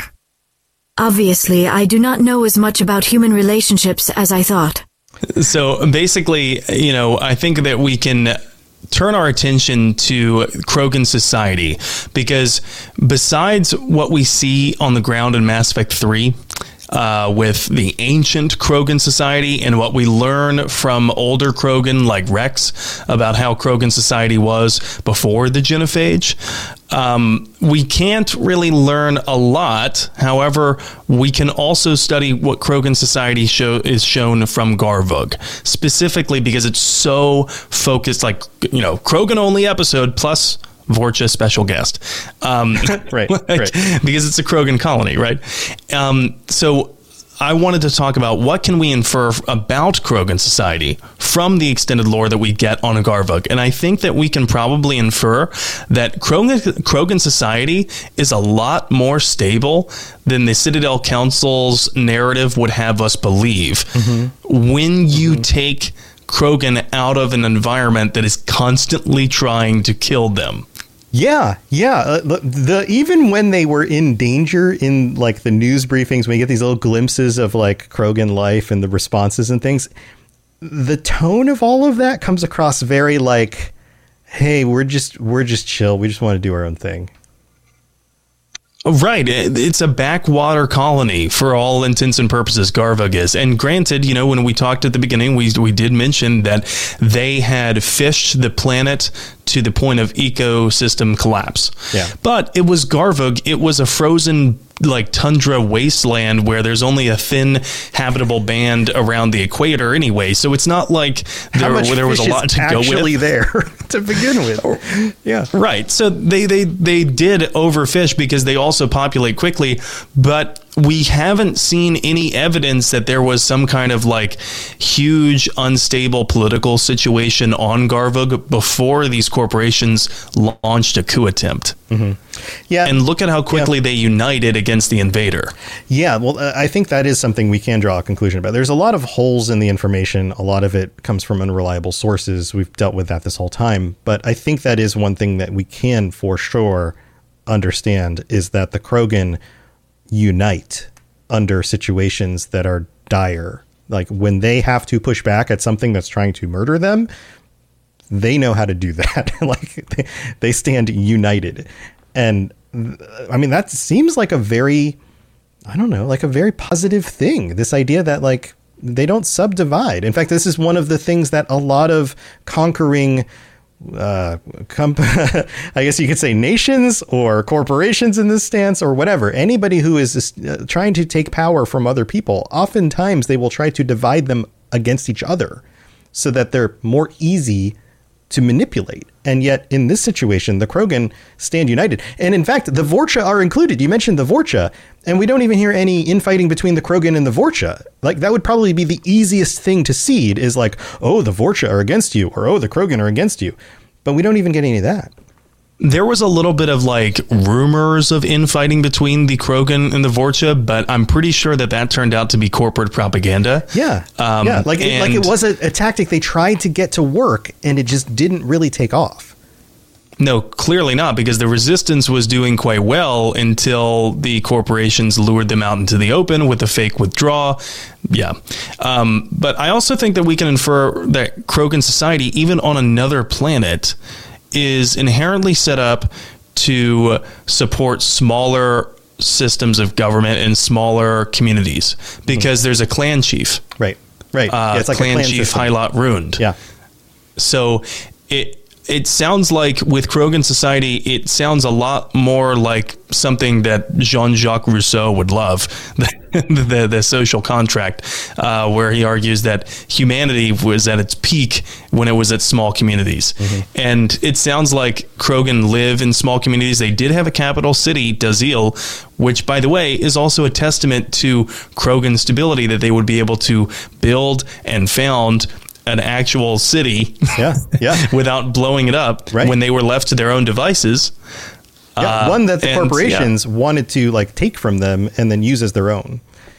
Obviously, I do not know as much about human relationships as I thought. So basically, you know, I think that we can turn our attention to Krogan society, because besides what we see on the ground in Mass Effect three, uh, with the ancient Krogan society and what we learn from older Krogan like Rex about how Krogan society was before the Genophage, um, we can't really learn a lot. However, we can also study what Krogan society show is shown from Garvug, specifically because it's so focused, like, you know, Krogan only episode plus Vorcha special guest. Um, right, like, right. Because it's a Krogan colony, right? Um, so I wanted to talk about what can we infer about Krogan society from the extended lore that we get on Garvug. And I think that we can probably infer that Krogan, Krogan society is a lot more stable than the Citadel Council's narrative would have us believe. Mm-hmm. When you mm-hmm. take Krogan out of an environment that is constantly trying to kill them. Yeah, yeah. Uh, the, the even when they were in danger in like the news briefings, when you get these little glimpses of like Krogan life and the responses and things, the tone of all of that comes across very like, hey, we're just we're just chill. We just want to do our own thing. Right. It's a backwater colony for all intents and purposes, Garvug is. And granted, you know, when we talked at the beginning, we we did mention that they had fished the planet to the point of ecosystem collapse. Yeah. But it was Garvug. It was a frozen, like, tundra wasteland where there's only a thin habitable band around the equator anyway. So it's not like there, there was a lot to go with. Actually there to begin with. Yeah. Right. So they, they, they did overfish because they also populate quickly, but we haven't seen any evidence that there was some kind of like huge unstable political situation on Garvug before these corporations launched a coup attempt. Mm-hmm. Yeah. And look at how quickly yeah. they united against the invader. Yeah. Well, uh, I think that is something we can draw a conclusion about. There's a lot of holes in the information. A lot of it comes from unreliable sources. We've dealt with that this whole time. But I think that is one thing that we can for sure understand is that the Krogan unite under situations that are dire. Like when they have to push back at something that's trying to murder them, they know how to do that. Like they, they stand united. And I mean, that seems like a very, I don't know, like a very positive thing. This idea that like they don't subdivide. In fact, this is one of the things that a lot of conquering uh comp- I guess you could say nations or corporations in this stance or whatever, anybody who is uh, trying to take power from other people, oftentimes they will try to divide them against each other so that they're more easy to manipulate. And yet in this situation, the Krogan stand united. And in fact, the Vorcha are included. You mentioned the Vorcha, and we don't even hear any infighting between the Krogan and the Vorcha. Like that would probably be the easiest thing to seed is like, oh, the Vorcha are against you, or oh, the Krogan are against you. But we don't even get any of that. There was a little bit of like rumors of infighting between the Krogan and the Vorcha, but I'm pretty sure that that turned out to be corporate propaganda. Yeah. Um, yeah. Like, it, like it was a, a tactic they tried to get to work and it just didn't really take off. No, clearly not, because the resistance was doing quite well until the corporations lured them out into the open with a fake withdrawal. Yeah. Um, but I also think that we can infer that Krogan society, even on another planet, is inherently set up to support smaller systems of government in smaller communities because mm-hmm. there's a clan chief. Right. Right. Uh, yeah, it's like clan, a clan chief Hylot Rund. Yeah. So it it sounds like with Krogan society, it sounds a lot more like something that Jean-Jacques Rousseau would love, the, the, the social contract, uh, where he argues that humanity was at its peak when it was at small communities. Mm-hmm. And it sounds like Krogan live in small communities. They did have a capital city, Dazil, which, by the way, is also a testament to Krogan stability, that they would be able to build and found an actual city yeah, yeah. without blowing it up right. when they were left to their own devices. Yeah, uh, one that the and, corporations yeah. wanted to like take from them and then use as their own.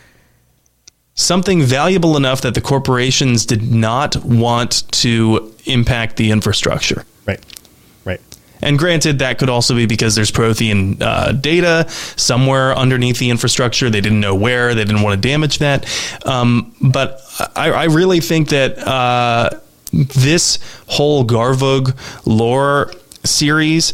Something valuable enough that the corporations did not want to impact the infrastructure. Right, right. And granted, that could also be because there's Prothean uh, data somewhere underneath the infrastructure. They didn't know where. They didn't want to damage that. Um, but I, I really think that uh, this whole Garvug lore series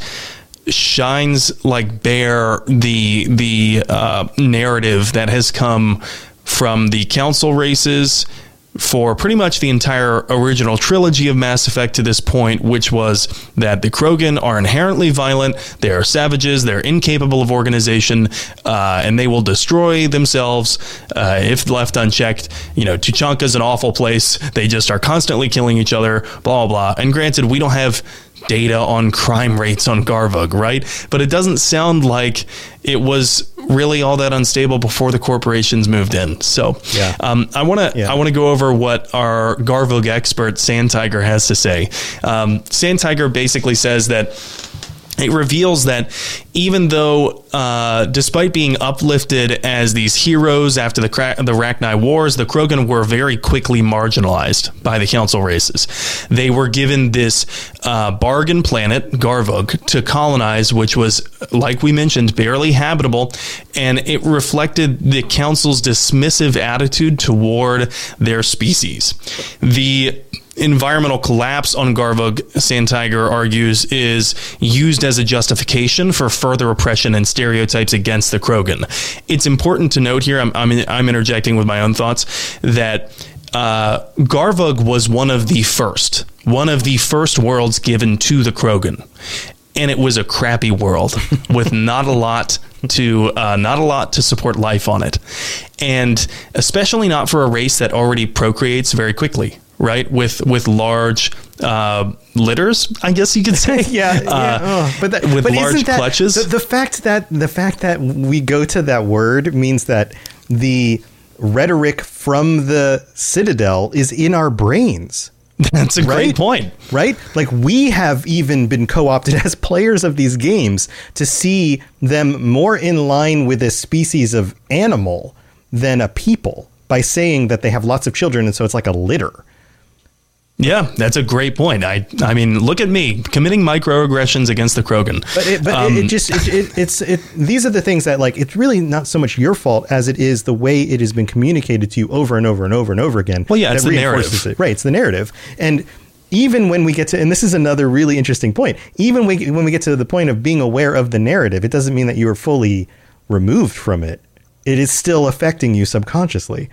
shines like bare the the uh, narrative that has come from the council races for pretty much the entire original trilogy of Mass Effect to this point, which was that the Krogan are inherently violent, they are savages, they're incapable of organization, uh, and they will destroy themselves uh, if left unchecked. You know, Tuchanka's an awful place. They just are constantly killing each other, blah, blah, blah. And granted, we don't have data on crime rates on Garvug, right? But it doesn't sound like it was really all that unstable before the corporations moved in. So yeah. um, I want to yeah. I want to go over what our Garvug expert Sand Tiger has to say. Um, Sand Tiger basically says that it reveals that even though, uh, despite being uplifted as these heroes after the Cra- the Rachni Wars, the Krogan were very quickly marginalized by the Council races. They were given this uh, bargain planet, Garvug, to colonize, which was, like we mentioned, barely habitable, and it reflected the Council's dismissive attitude toward their species. The environmental collapse on Garvug, Sand Tiger argues, is used as a justification for further oppression and stereotypes against the Krogan. It's important to note here, I'm, I'm, I'm interjecting with my own thoughts, that uh, Garvug was one of the first one of the first worlds given to the Krogan. And it was a crappy world with not a lot to uh, not a lot to support life on it, and especially not for a race that already procreates very quickly, right? With with large uh, litters, I guess you could say. yeah, yeah. Uh, oh, but that, with but large isn't that, clutches. The, the fact that the fact that we go to that word means that the rhetoric from the Citadel is in our brains. That's a right? great point. Right? Like, we have even been co-opted as players of these games to see them more in line with a species of animal than a people by saying that they have lots of children, and so it's like a litter. Yeah, that's a great point. I I mean, look at me committing microaggressions against the Krogan. But it, but um, it, it just it, it, it's it. These are the things that, like, it's really not so much your fault as it is the way it has been communicated to you over and over and over and over again. Well, yeah, it's the narrative, it. Right? It's the narrative, and even when we get to, and this is another really interesting point. Even we, when we get to the point of being aware of the narrative, it doesn't mean that you are fully removed from it. It is still affecting you subconsciously.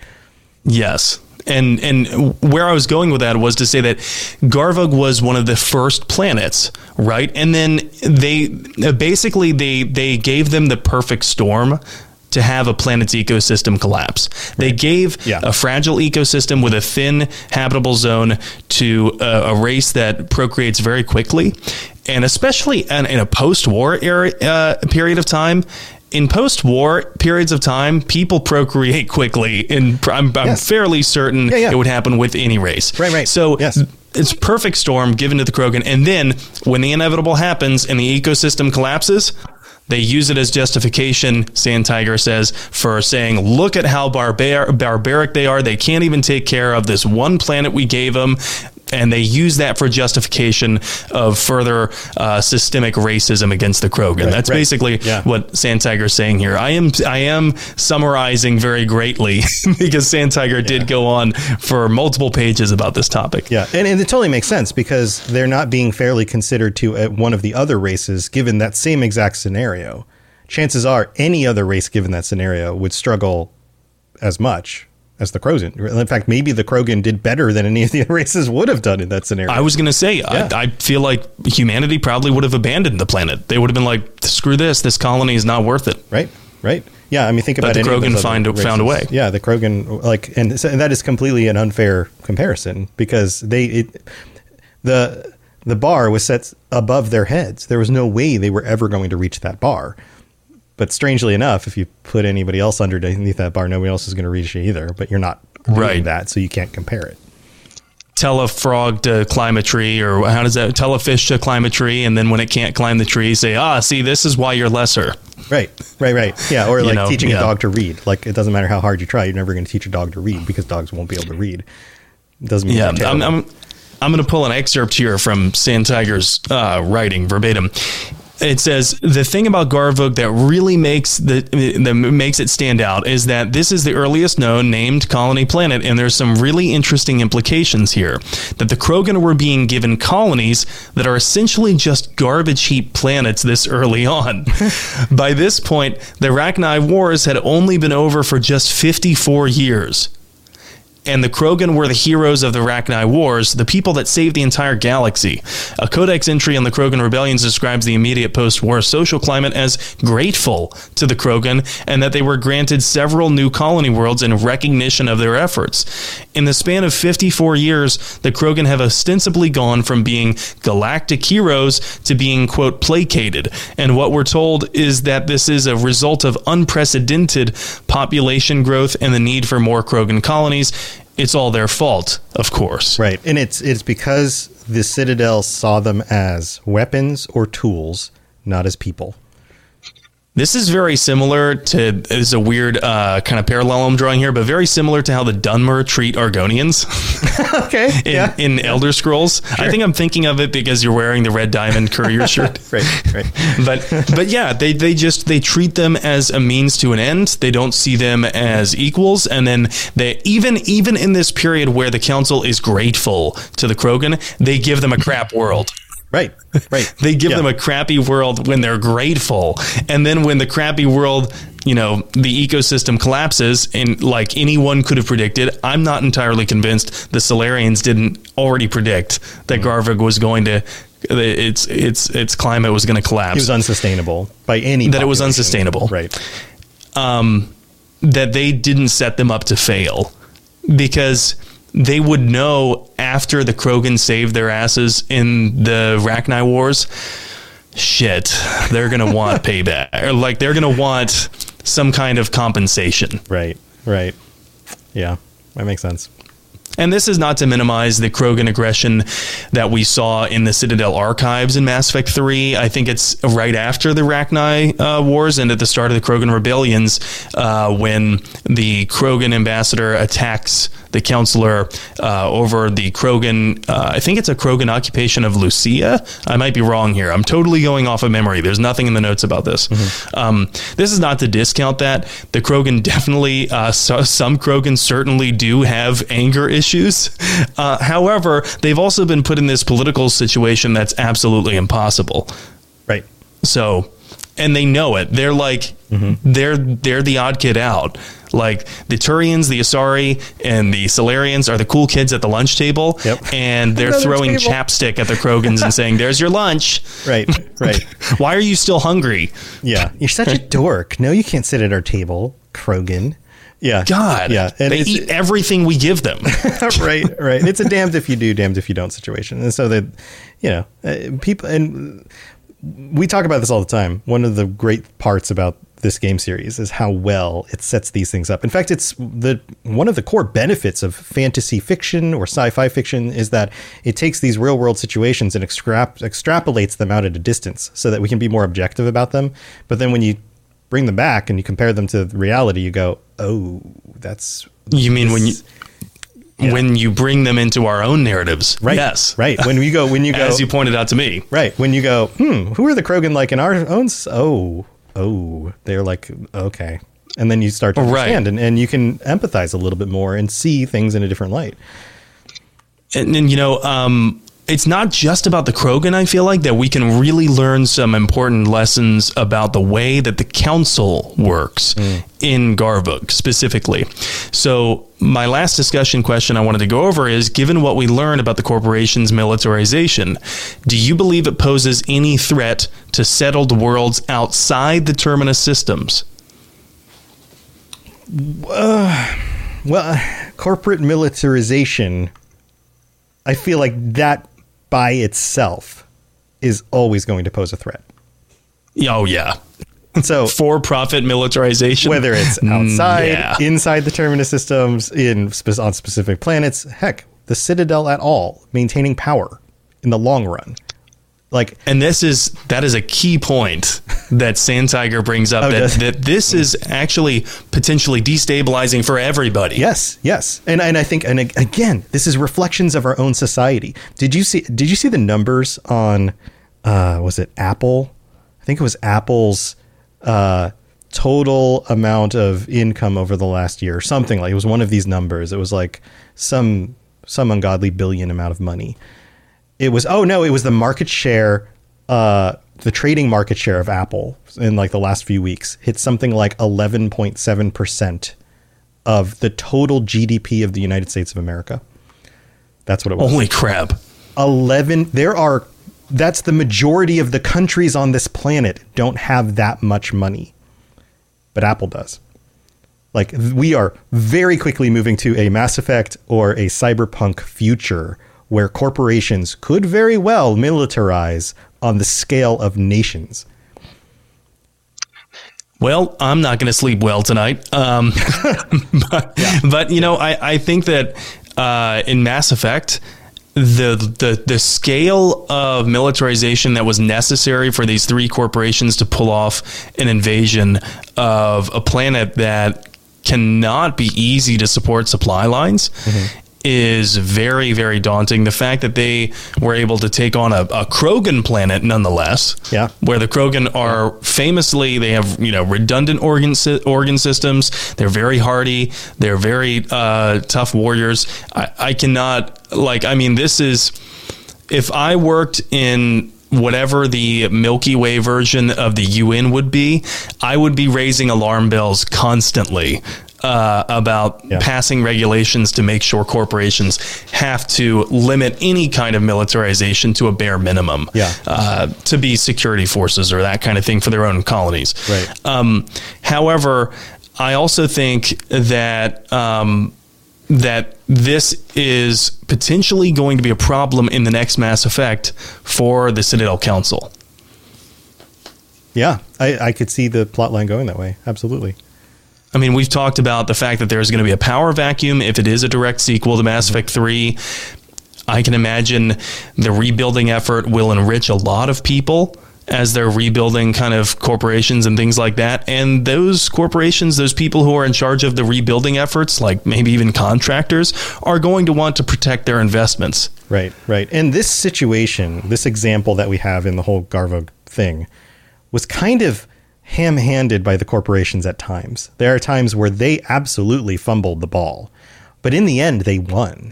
Yes. And and where I was going with that was to say that Garvug was one of the first planets, right? And then they basically they they gave them the perfect storm to have a planet's ecosystem collapse. Right. They gave yeah. a fragile ecosystem with a thin habitable zone to a, a race that procreates very quickly, and especially in, in a post-war era, uh, period of time. In post-war periods of time, people procreate quickly, and I'm, I'm yes. fairly certain yeah, yeah. it would happen with any race. Right, right. So yes. it's perfect storm given to the Krogan, and then when the inevitable happens and the ecosystem collapses, they use it as justification, Sand Tiger says, for saying, look at how barbar- barbaric they are. They can't even take care of this one planet we gave them. And they use that for justification of further uh, systemic racism against the Krogan. Right, That's right. basically yeah. what Sand Tiger is saying here. I am I am summarizing very greatly because Sand Tiger yeah. did go on for multiple pages about this topic. Yeah, and, and it totally makes sense because they're not being fairly considered to uh, one of the other races given that same exact scenario. Chances are any other race given that scenario would struggle as much as the Krogan. In fact, maybe the Krogan did better than any of the other races would have done in that scenario. I was going to say, yeah. I, I feel like humanity probably would have abandoned the planet. They would have been like, screw this, this colony is not worth it. Right, right. Yeah, I mean, think about it. But the Krogan find, found a way. Yeah, the Krogan, like, and, so, and that is completely an unfair comparison because they, it, the, the bar was set above their heads. There was no way they were ever going to reach that bar. But strangely enough, if you put anybody else underneath that bar, nobody else is going to reach it either. But you're not doing right. that, so you can't compare it. Tell a frog to climb a tree, or how does that? Tell a fish to climb a tree, and then when it can't climb the tree, say, "Ah, see, this is why you're lesser." Right, right, right. Yeah, or like know, teaching yeah. a dog to read. Like, it doesn't matter how hard you try, you're never going to teach a dog to read because dogs won't be able to read. It doesn't mean yeah. I'm I'm, I'm going to pull an excerpt here from Sand Tiger's uh, writing verbatim. It says the thing about Garvug that really makes the that makes it stand out is that this is the earliest known named colony planet, and there's some really interesting implications here. That the Krogan were being given colonies that are essentially just garbage heap planets this early on. By this point, the Rachni Wars had only been over for just fifty-four years. And the Krogan were the heroes of the Rachni Wars, the people that saved the entire galaxy. A codex entry on the Krogan rebellions describes the immediate post-war social climate as grateful to the Krogan, and that they were granted several new colony worlds in recognition of their efforts. In the span of fifty-four years, the Krogan have ostensibly gone from being galactic heroes to being, quote, placated. And what we're told is that this is a result of unprecedented population growth and the need for more Krogan colonies. It's all their fault, of course. Right. And it's it's because the Citadel saw them as weapons or tools, not as people. This is very similar to, this is a weird uh, kind of parallel I'm drawing here, but very similar to how the Dunmer treat Argonians. Okay. in, yeah. in Elder Scrolls. Sure. I think I'm thinking of it because you're wearing the Red Diamond courier shirt. right, right. But but yeah, they, they just, they treat them as a means to an end. They don't see them as equals. And then they, even, even in this period where the council is grateful to the Krogan, they give them a crap world. Right, right. They give yeah. them a crappy world when they're grateful. And then when the crappy world you know, the ecosystem collapses, and like anyone could have predicted, I'm not entirely convinced the Solarians didn't already predict that Garvik was going to, its its its climate was going to collapse. It was unsustainable by any that it was population. unsustainable, right? Um, that they didn't set them up to fail, because they would know after the Krogan saved their asses in the Rachni Wars, shit, they're going to want payback. Or like, they're going to want some kind of compensation. Right, right. Yeah, that makes sense. And this is not to minimize the Krogan aggression that we saw in the Citadel archives in Mass Effect three. I think it's right after the Rachni uh, Wars and at the start of the Krogan rebellions, uh, when the Krogan ambassador attacks the counselor uh, over the Krogan, uh, I think it's a Krogan occupation of Lucia. I might be wrong here. I'm totally going off of memory. There's nothing in the notes about this. Mm-hmm. Um, this is not to discount that. The Krogan definitely, uh, so, some Krogan certainly do have anger issues. Issues. Uh, however, they've also been put in this political situation that's absolutely impossible. Right. So, and they know it. They're like, mm-hmm. they're they're the odd kid out. Like the Turians, the Asari, and the Solarians are the cool kids at the lunch table. Yep. And they're Another throwing table. chapstick at the Krogans and saying, "There's your lunch." Right. Right. Why are you still hungry? Yeah. You're such a dork. No, you can't sit at our table, Krogan. Yeah. God. Yeah. And they eat everything we give them. right. Right. It's a damned if you do, damned if you don't situation. And so that, you know, uh, people, and we talk about this all the time. One of the great parts about this game series is how well it sets these things up. In fact, it's the one of the core benefits of fantasy fiction or sci-fi fiction is that it takes these real world situations and extra- extrapolates them out at a distance so that we can be more objective about them. But then when you bring them back and you compare them to reality, you go, oh, that's... You mean when you... Yeah. When you bring them into our own narratives. Right. Yes. Right. When you go, when you go, as you pointed out to me. Right. When you go, hmm, who are the Krogan like in our own? s- Oh, oh, they're like, okay. And then you start to understand Right. and, and you can empathize a little bit more and see things in a different light. And, and you know, um, it's not just about the Krogan, I feel like, that we can really learn some important lessons about the way that the Council works mm. in Garvik specifically. So my last discussion question I wanted to go over is, given what we learned about the corporation's militarization, do you believe it poses any threat to settled worlds outside the Terminus systems? Uh, well, corporate militarization, I feel like that by itself is always going to pose a threat. Oh, yeah. So for-profit militarization, whether it's outside, yeah. inside the Terminus systems, in spe- on specific planets, heck, the Citadel at all, maintaining power in the long run. Like, and this is that is a key point that Sand Tiger brings up, oh, that, does- that this is actually potentially destabilizing for everybody. Yes, yes, and and I think, and again, this is reflections of our own society. Did you see? Did you see the numbers on? Uh, was it Apple? I think it was Apple's uh, total amount of income over the last year, or something like. It was one of these numbers. It was like some some ungodly billion amount of money. It was, oh no, it was the market share, uh, the trading market share of Apple in like the last few weeks hit something like eleven point seven percent of the total G D P of the United States of America. That's what it was. Holy crap. eleven. There are, that's the majority of the countries on this planet don't have that much money, but Apple does. Like, we are very quickly moving to a Mass Effect or a cyberpunk future where corporations could very well militarize on the scale of nations. Well, I'm not going to sleep well tonight. Um, but, yeah. but, you know, I, I think that uh, in Mass Effect, the, the the scale of militarization that was necessary for these three corporations to pull off an invasion of a planet that cannot be easy to support supply lines mm-hmm. is very, very daunting. The fact that they were able to take on a, a Krogan planet nonetheless, yeah, where the Krogan are famously, they have, you know, redundant organ si- organ systems. They're very hardy. They're very uh, tough warriors. I, I cannot, like, I mean, this is, if I worked in whatever the Milky Way version of the U N would be, I would be raising alarm bells constantly uh, about yeah. passing regulations to make sure corporations have to limit any kind of militarization to a bare minimum yeah. uh, to be security forces or that kind of thing for their own colonies. Right. Um, however, I also think that um, that this is potentially going to be a problem in the next Mass Effect for the Citadel Council. Yeah, I, I could see the plot line going that way. Absolutely. I mean, we've talked about the fact that there's going to be a power vacuum if it is a direct sequel to Mass Effect three. I can imagine the rebuilding effort will enrich a lot of people as they're rebuilding kind of corporations and things like that. And those corporations, those people who are in charge of the rebuilding efforts, like maybe even contractors, are going to want to protect their investments. Right, right. And this situation, this example that we have in the whole Garvug thing, was kind of ham-handed by the corporations at times. There are times where they absolutely fumbled the ball, but in the end, they won.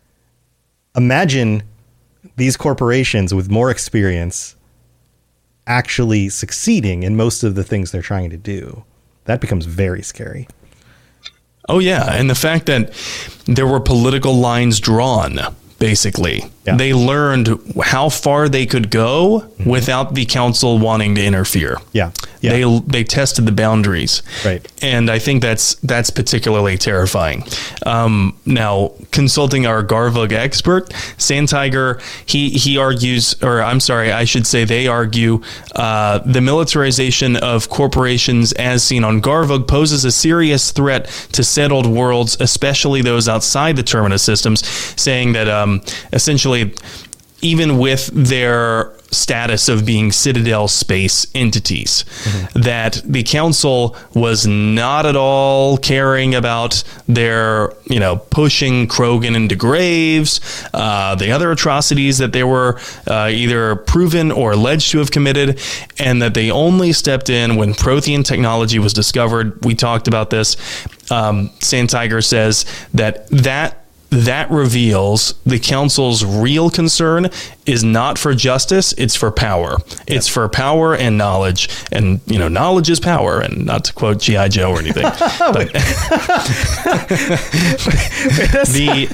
Imagine these corporations with more experience actually succeeding in most of the things they're trying to do. That becomes very scary. Oh, yeah. And the fact that there were political lines drawn, basically. Yeah. They learned how far they could go mm-hmm. without the council wanting to interfere. Yeah. yeah. They they tested the boundaries. Right. And I think that's that's particularly terrifying. Um, now, consulting our Garvug expert, Santiger, he, he argues, or I'm sorry, I should say they argue, uh, the militarization of corporations as seen on Garvug poses a serious threat to settled worlds, especially those outside the Terminus systems, saying that um, essentially even with their status of being Citadel space entities, mm-hmm. that the council was not at all caring about their, you know, pushing Krogan into graves, uh, the other atrocities that they were uh, either proven or alleged to have committed, and that they only stepped in when Prothean technology was discovered. We talked about this. Um, Santiger says that that That reveals the council's real concern is not for justice, it's for power. Yep. It's for power and knowledge. And, you know, knowledge is power, and not to quote G I Joe or anything. But the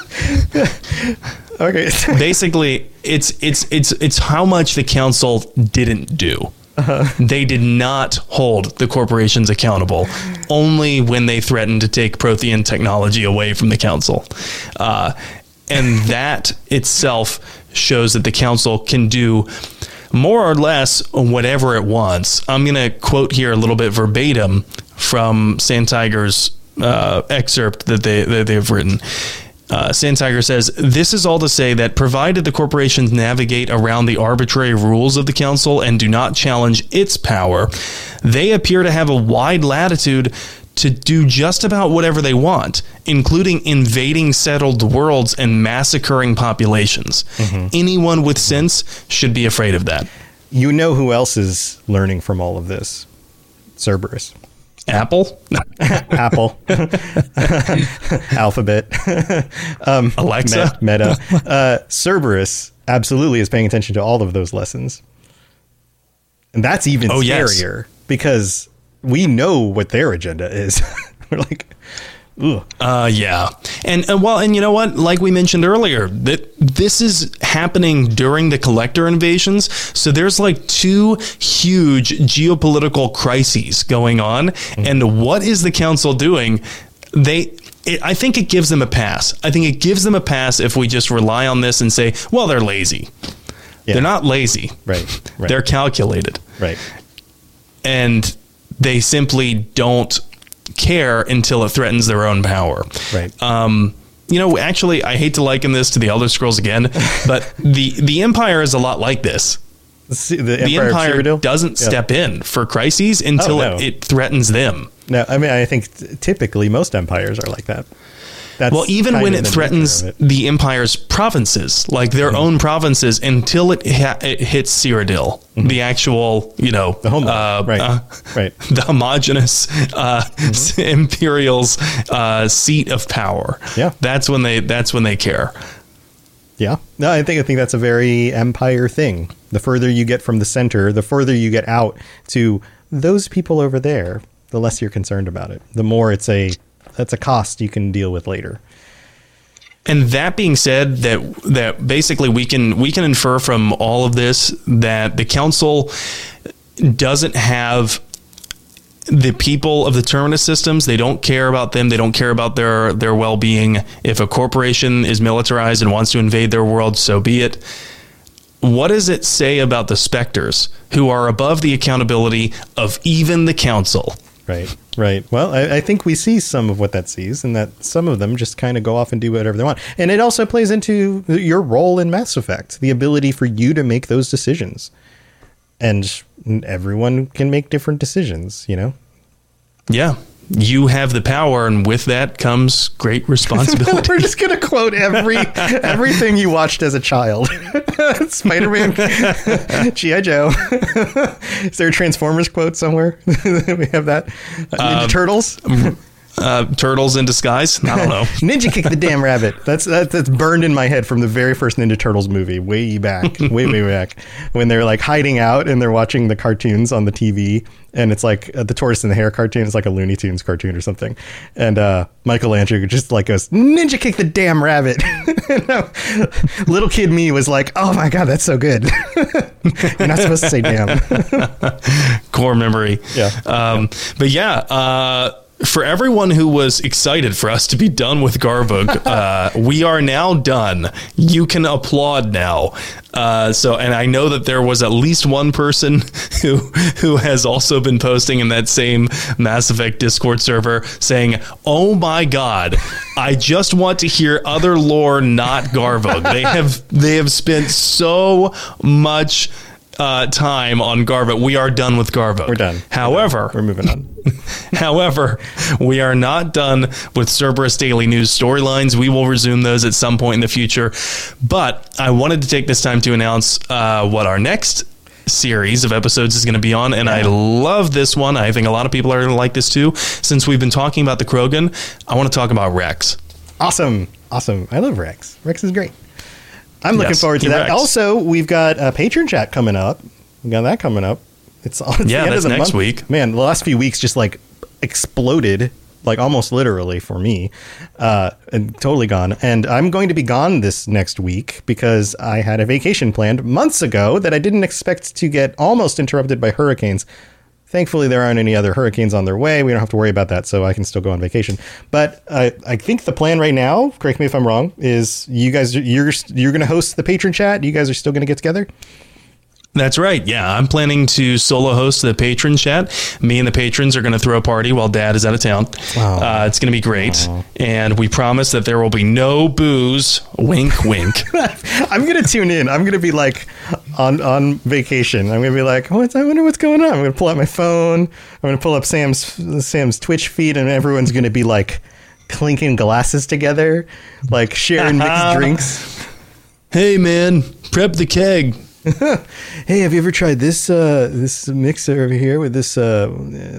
okay. Basically, it's it's it's it's how much the council didn't do. Uh-huh. They did not hold the corporations accountable, only when they threatened to take Prothean technology away from the council. Uh, and that itself shows that the council can do more or less whatever it wants. I'm going to quote here a little bit verbatim from Santiger's uh, excerpt that, they, that they've written. Uh, Santiger says, this is all to say that provided the corporations navigate around the arbitrary rules of the council and do not challenge its power, they appear to have a wide latitude to do just about whatever they want, including invading settled worlds and massacring populations. Mm-hmm. Anyone with sense should be afraid of that. You know who else is learning from all of this? Cerberus. Apple? Apple. Alphabet. um, Alexa? Me- Meta. Uh, Cerberus absolutely is paying attention to all of those lessons. And that's even oh, scarier yes. because we know what their agenda is. We're like, ugh. Uh, yeah. And, uh, well, and you know what? Like we mentioned earlier, that this is happening during the Collector invasions. So there's like two huge geopolitical crises going on. Mm-hmm. And what is the council doing? They, it, I think it gives them a pass. I think it gives them a pass if we just rely on this and say, well, they're lazy. Yeah. They're not lazy. Right. right. They're calculated. Right. And they simply don't care until it threatens their own power. Right. Um, you know, actually, I hate to liken this to the Elder Scrolls again, but the, the Empire is a lot like this. The, the Empire, the Empire doesn't yeah. step in for crises until oh, no. it, it threatens them. No, I mean, I think t- typically most empires are like that. That's well, even when it threatens it. the Empire's provinces, like their mm-hmm. own provinces, until it, ha- it hits Cyrodiil, mm-hmm. the actual, you know, the homeland, uh, right, uh, right, the homogenous uh, mm-hmm. Imperial's uh, seat of power. Yeah, that's when they that's when they care. Yeah. No, I think I think that's a very Empire thing. The further you get from the center, the further you get out to those people over there, the less you're concerned about it. The more it's a that's a cost you can deal with later. And that being said, that that basically we can we can infer from all of this that the council doesn't have the people of the Terminus systems. They don't care about them. They don't care about their their well-being. If a corporation is militarized and wants to invade their world, so be it. What does it say about the Spectres, who are above the accountability of even the council? Right, right. Well, I, I think we see some of what that sees, and that some of them just kind of go off and do whatever they want. And it also plays into your role in Mass Effect, the ability for you to make those decisions. And everyone can make different decisions, you know? Yeah. You have the power, and with that comes great responsibility. We're just going to quote every everything you watched as a child. Spider-Man, G I. Joe. Is there a Transformers quote somewhere? We have that. Uh, Ninja um, Turtles. Uh, turtles in disguise. I don't know. Ninja kick the damn rabbit. That's that, that's burned in my head from the very first Ninja Turtles movie, way back, way way back, when they're like hiding out and they're watching the cartoons on the T V, and it's like uh, the Tortoise and the Hare cartoon. It's like a Looney Tunes cartoon or something, and uh, Michelangelo just like goes, "Ninja kick the damn rabbit." No, little kid me was like, "Oh my god, that's so good." You're not supposed to say "damn." Core memory. Yeah. Um, yeah. But yeah. Uh, For everyone who was excited for us to be done with Garvug, uh, we are now done. You can applaud now. Uh, so, and I know that there was at least one person who who has also been posting in that same Mass Effect Discord server saying, "Oh my God, I just want to hear other lore, not Garvug." They have they have spent so much Uh, time on Garvug. We are done with Garvug. We're done. However, we're, we're moving on. However, we are not done with Cerberus Daily News storylines. We will resume those at some point in the future. But I wanted to take this time to announce uh, what our next series of episodes is going to be on, and yeah. I love this one. I think a lot of people are going to like this too. Since we've been talking about the Krogan, I want to talk about Rex. Awesome. Awesome. I love Rex. Rex is great. I'm looking yes, forward to that. Rex. Also, we've got a patron chat coming up. We got that coming up. It's, it's yeah, the end that's of the next month. week. Man, the last few weeks just like exploded, like almost literally for me, uh, and totally gone. And I'm going to be gone this next week because I had a vacation planned months ago that I didn't expect to get almost interrupted by hurricanes. Thankfully, there aren't any other hurricanes on their way. We don't have to worry about that, so I can still go on vacation. But I, I think the plan right now, correct me if I'm wrong, is you guys you're you're going to host the patron chat. You guys are still going to get together. That's right. Yeah, I'm planning to solo host the patron chat. Me and the patrons are going to throw a party while Dad is out of town. Wow. Uh, it's going to be great. Wow. And we promise that there will be no booze. Wink, wink. I'm going to tune in. I'm going to be like on, on vacation. I'm going to be like, oh, I wonder what's going on. I'm going to pull out my phone. I'm going to pull up Sam's Sam's Twitch feed, and everyone's going to be like clinking glasses together, like sharing mixed drinks. Hey, man, prep the keg. Hey, have you ever tried this uh, this mixer over here with this? Uh,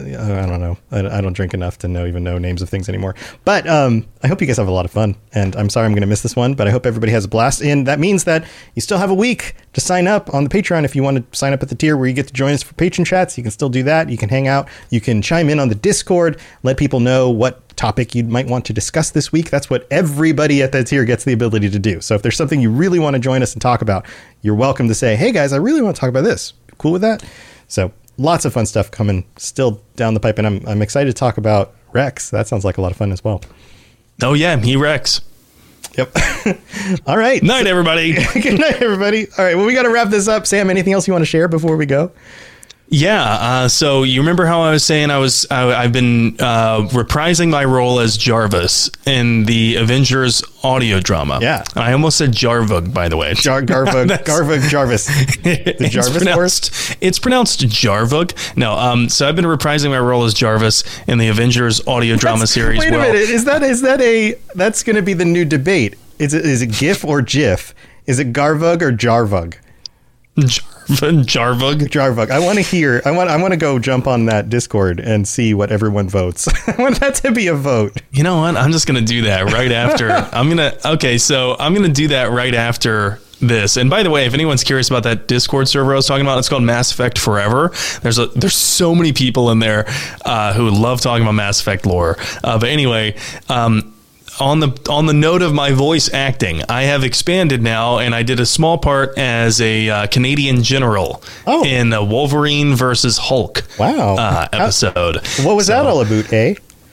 I don't know. I, I don't drink enough to know even know names of things anymore. But um, I hope you guys have a lot of fun. And I'm sorry I'm going to miss this one, but I hope everybody has a blast. And that means that you still have a week to sign up on the Patreon. If you want to sign up at the tier where you get to join us for patron chats, you can still do that. You can hang out. You can chime in on the Discord. Let people know what topic you might want to discuss this week. That's what everybody at that tier gets the ability to do. So if there's something you really want to join us and talk about, you're welcome to say, hey guys, I really want to talk about this. Cool with that? So lots of fun stuff coming still down the pipe. And I'm, I'm excited to talk about Rex. That sounds like a lot of fun as well. Oh yeah, he Rex. Yep. All right. Night, everybody. Good night, everybody. All right. Well, we got to wrap this up. Sam, anything else you want to share before we go? Yeah. Uh, so you remember how I was saying I was I, I've been uh, reprising my role as Jarvis in the Avengers audio drama. Yeah. And I almost said Jarvug, by the way. Jar- Garvug, Garvug Jarvis. The Jarvis it's pronounced, it's pronounced Jarvug. No. Um. So I've been reprising my role as Jarvis in the Avengers audio drama that's, series. Wait well, a minute. Is that is that a that's going to be the new debate? Is it is it GIF or GIF? Is it Garvug or Jarvug? Jarvug. Jarvug. Jarvug. I want to hear. I want. I want to go jump on that Discord and see what everyone votes. I want that to be a vote. You know what? I'm just gonna do that right after. I'm gonna. Okay, so I'm gonna do that right after this. And by the way, if anyone's curious about that Discord server I was talking about, it's called Mass Effect Forever. There's a there's so many people in there uh, who love talking about Mass Effect lore. Uh, but anyway. Um, On the on the note of my voice acting, I have expanded now, and I did a small part as a uh, Canadian general oh. in a Wolverine versus Hulk wow. uh, episode. How, what was so, that all about, eh?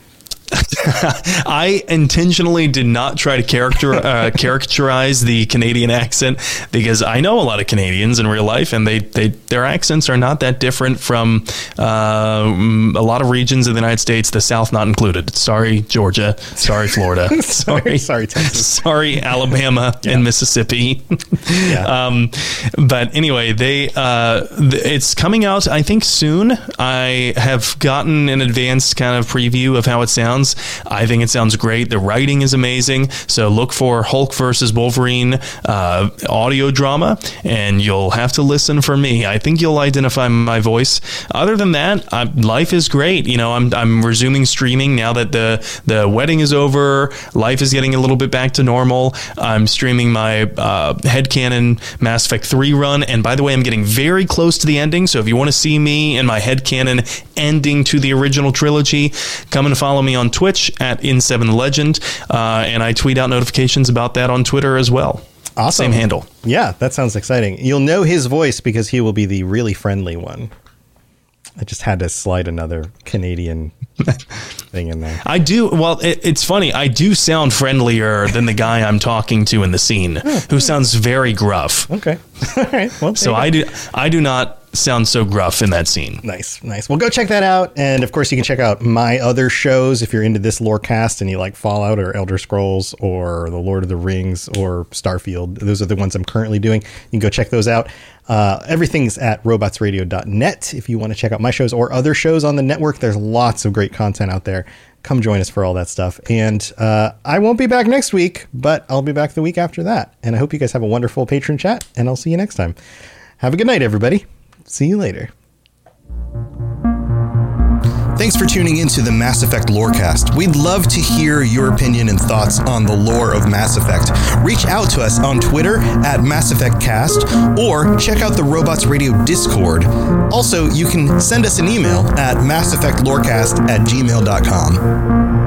I intentionally did not try to character uh, characterize the Canadian accent because I know a lot of Canadians in real life, and they, they their accents are not that different from uh, a lot of regions of the United States, the South not included. Sorry, Georgia. Sorry, Florida. sorry, sorry, Texas. Sorry, Alabama yeah. and Mississippi. yeah. um, but anyway, they uh, it's coming out, I think, soon. I have gotten an advanced kind of preview of how it sounds. I think it sounds great. The writing is amazing. So look for Hulk versus Wolverine uh, audio drama, and you'll have to listen for me. I think you'll identify my voice. Other than that, uh, life is great. You know, I'm I'm resuming streaming now that the the wedding is over. Life is getting a little bit back to normal. I'm streaming my uh, headcanon Mass Effect three run, and by the way, I'm getting very close to the ending. So if you want to see me and my headcanon ending to the original trilogy, come and follow me on Twitch at N seven Legend, uh, and I tweet out notifications about that on Twitter as well. Awesome. Same handle. Yeah, that sounds exciting. You'll know his voice because he will be the really friendly one. I just had to slide another Canadian thing in there. I do. Well, it, it's funny. I do sound friendlier than the guy I'm talking to in the scene, oh, who sounds very gruff. Okay. All right. Well, so I do. I do not sound so gruff in that scene. Nice, nice. Well, go check that out. And of course, you can check out my other shows if you're into this lore cast and you like Fallout or Elder Scrolls or The Lord of the Rings or Starfield. Those are the ones I'm currently doing. You can go check those out. Uh, everything's at robots radio dot net if you want to check out my shows or other shows on the network. There's lots of great content out there. Come join us for all that stuff. And uh, I won't be back next week, but I'll be back the week after that. And I hope you guys have a wonderful patron chat, and I'll see you next time. Have a good night, everybody. See you later. Thanks for tuning into the Mass Effect Lorecast. We'd love to hear your opinion and thoughts on the lore of Mass Effect. Reach out to us on Twitter at Mass Effect Cast, or check out the Robots Radio Discord. Also, you can send us an email at mass effect lorecast at gmail dot com.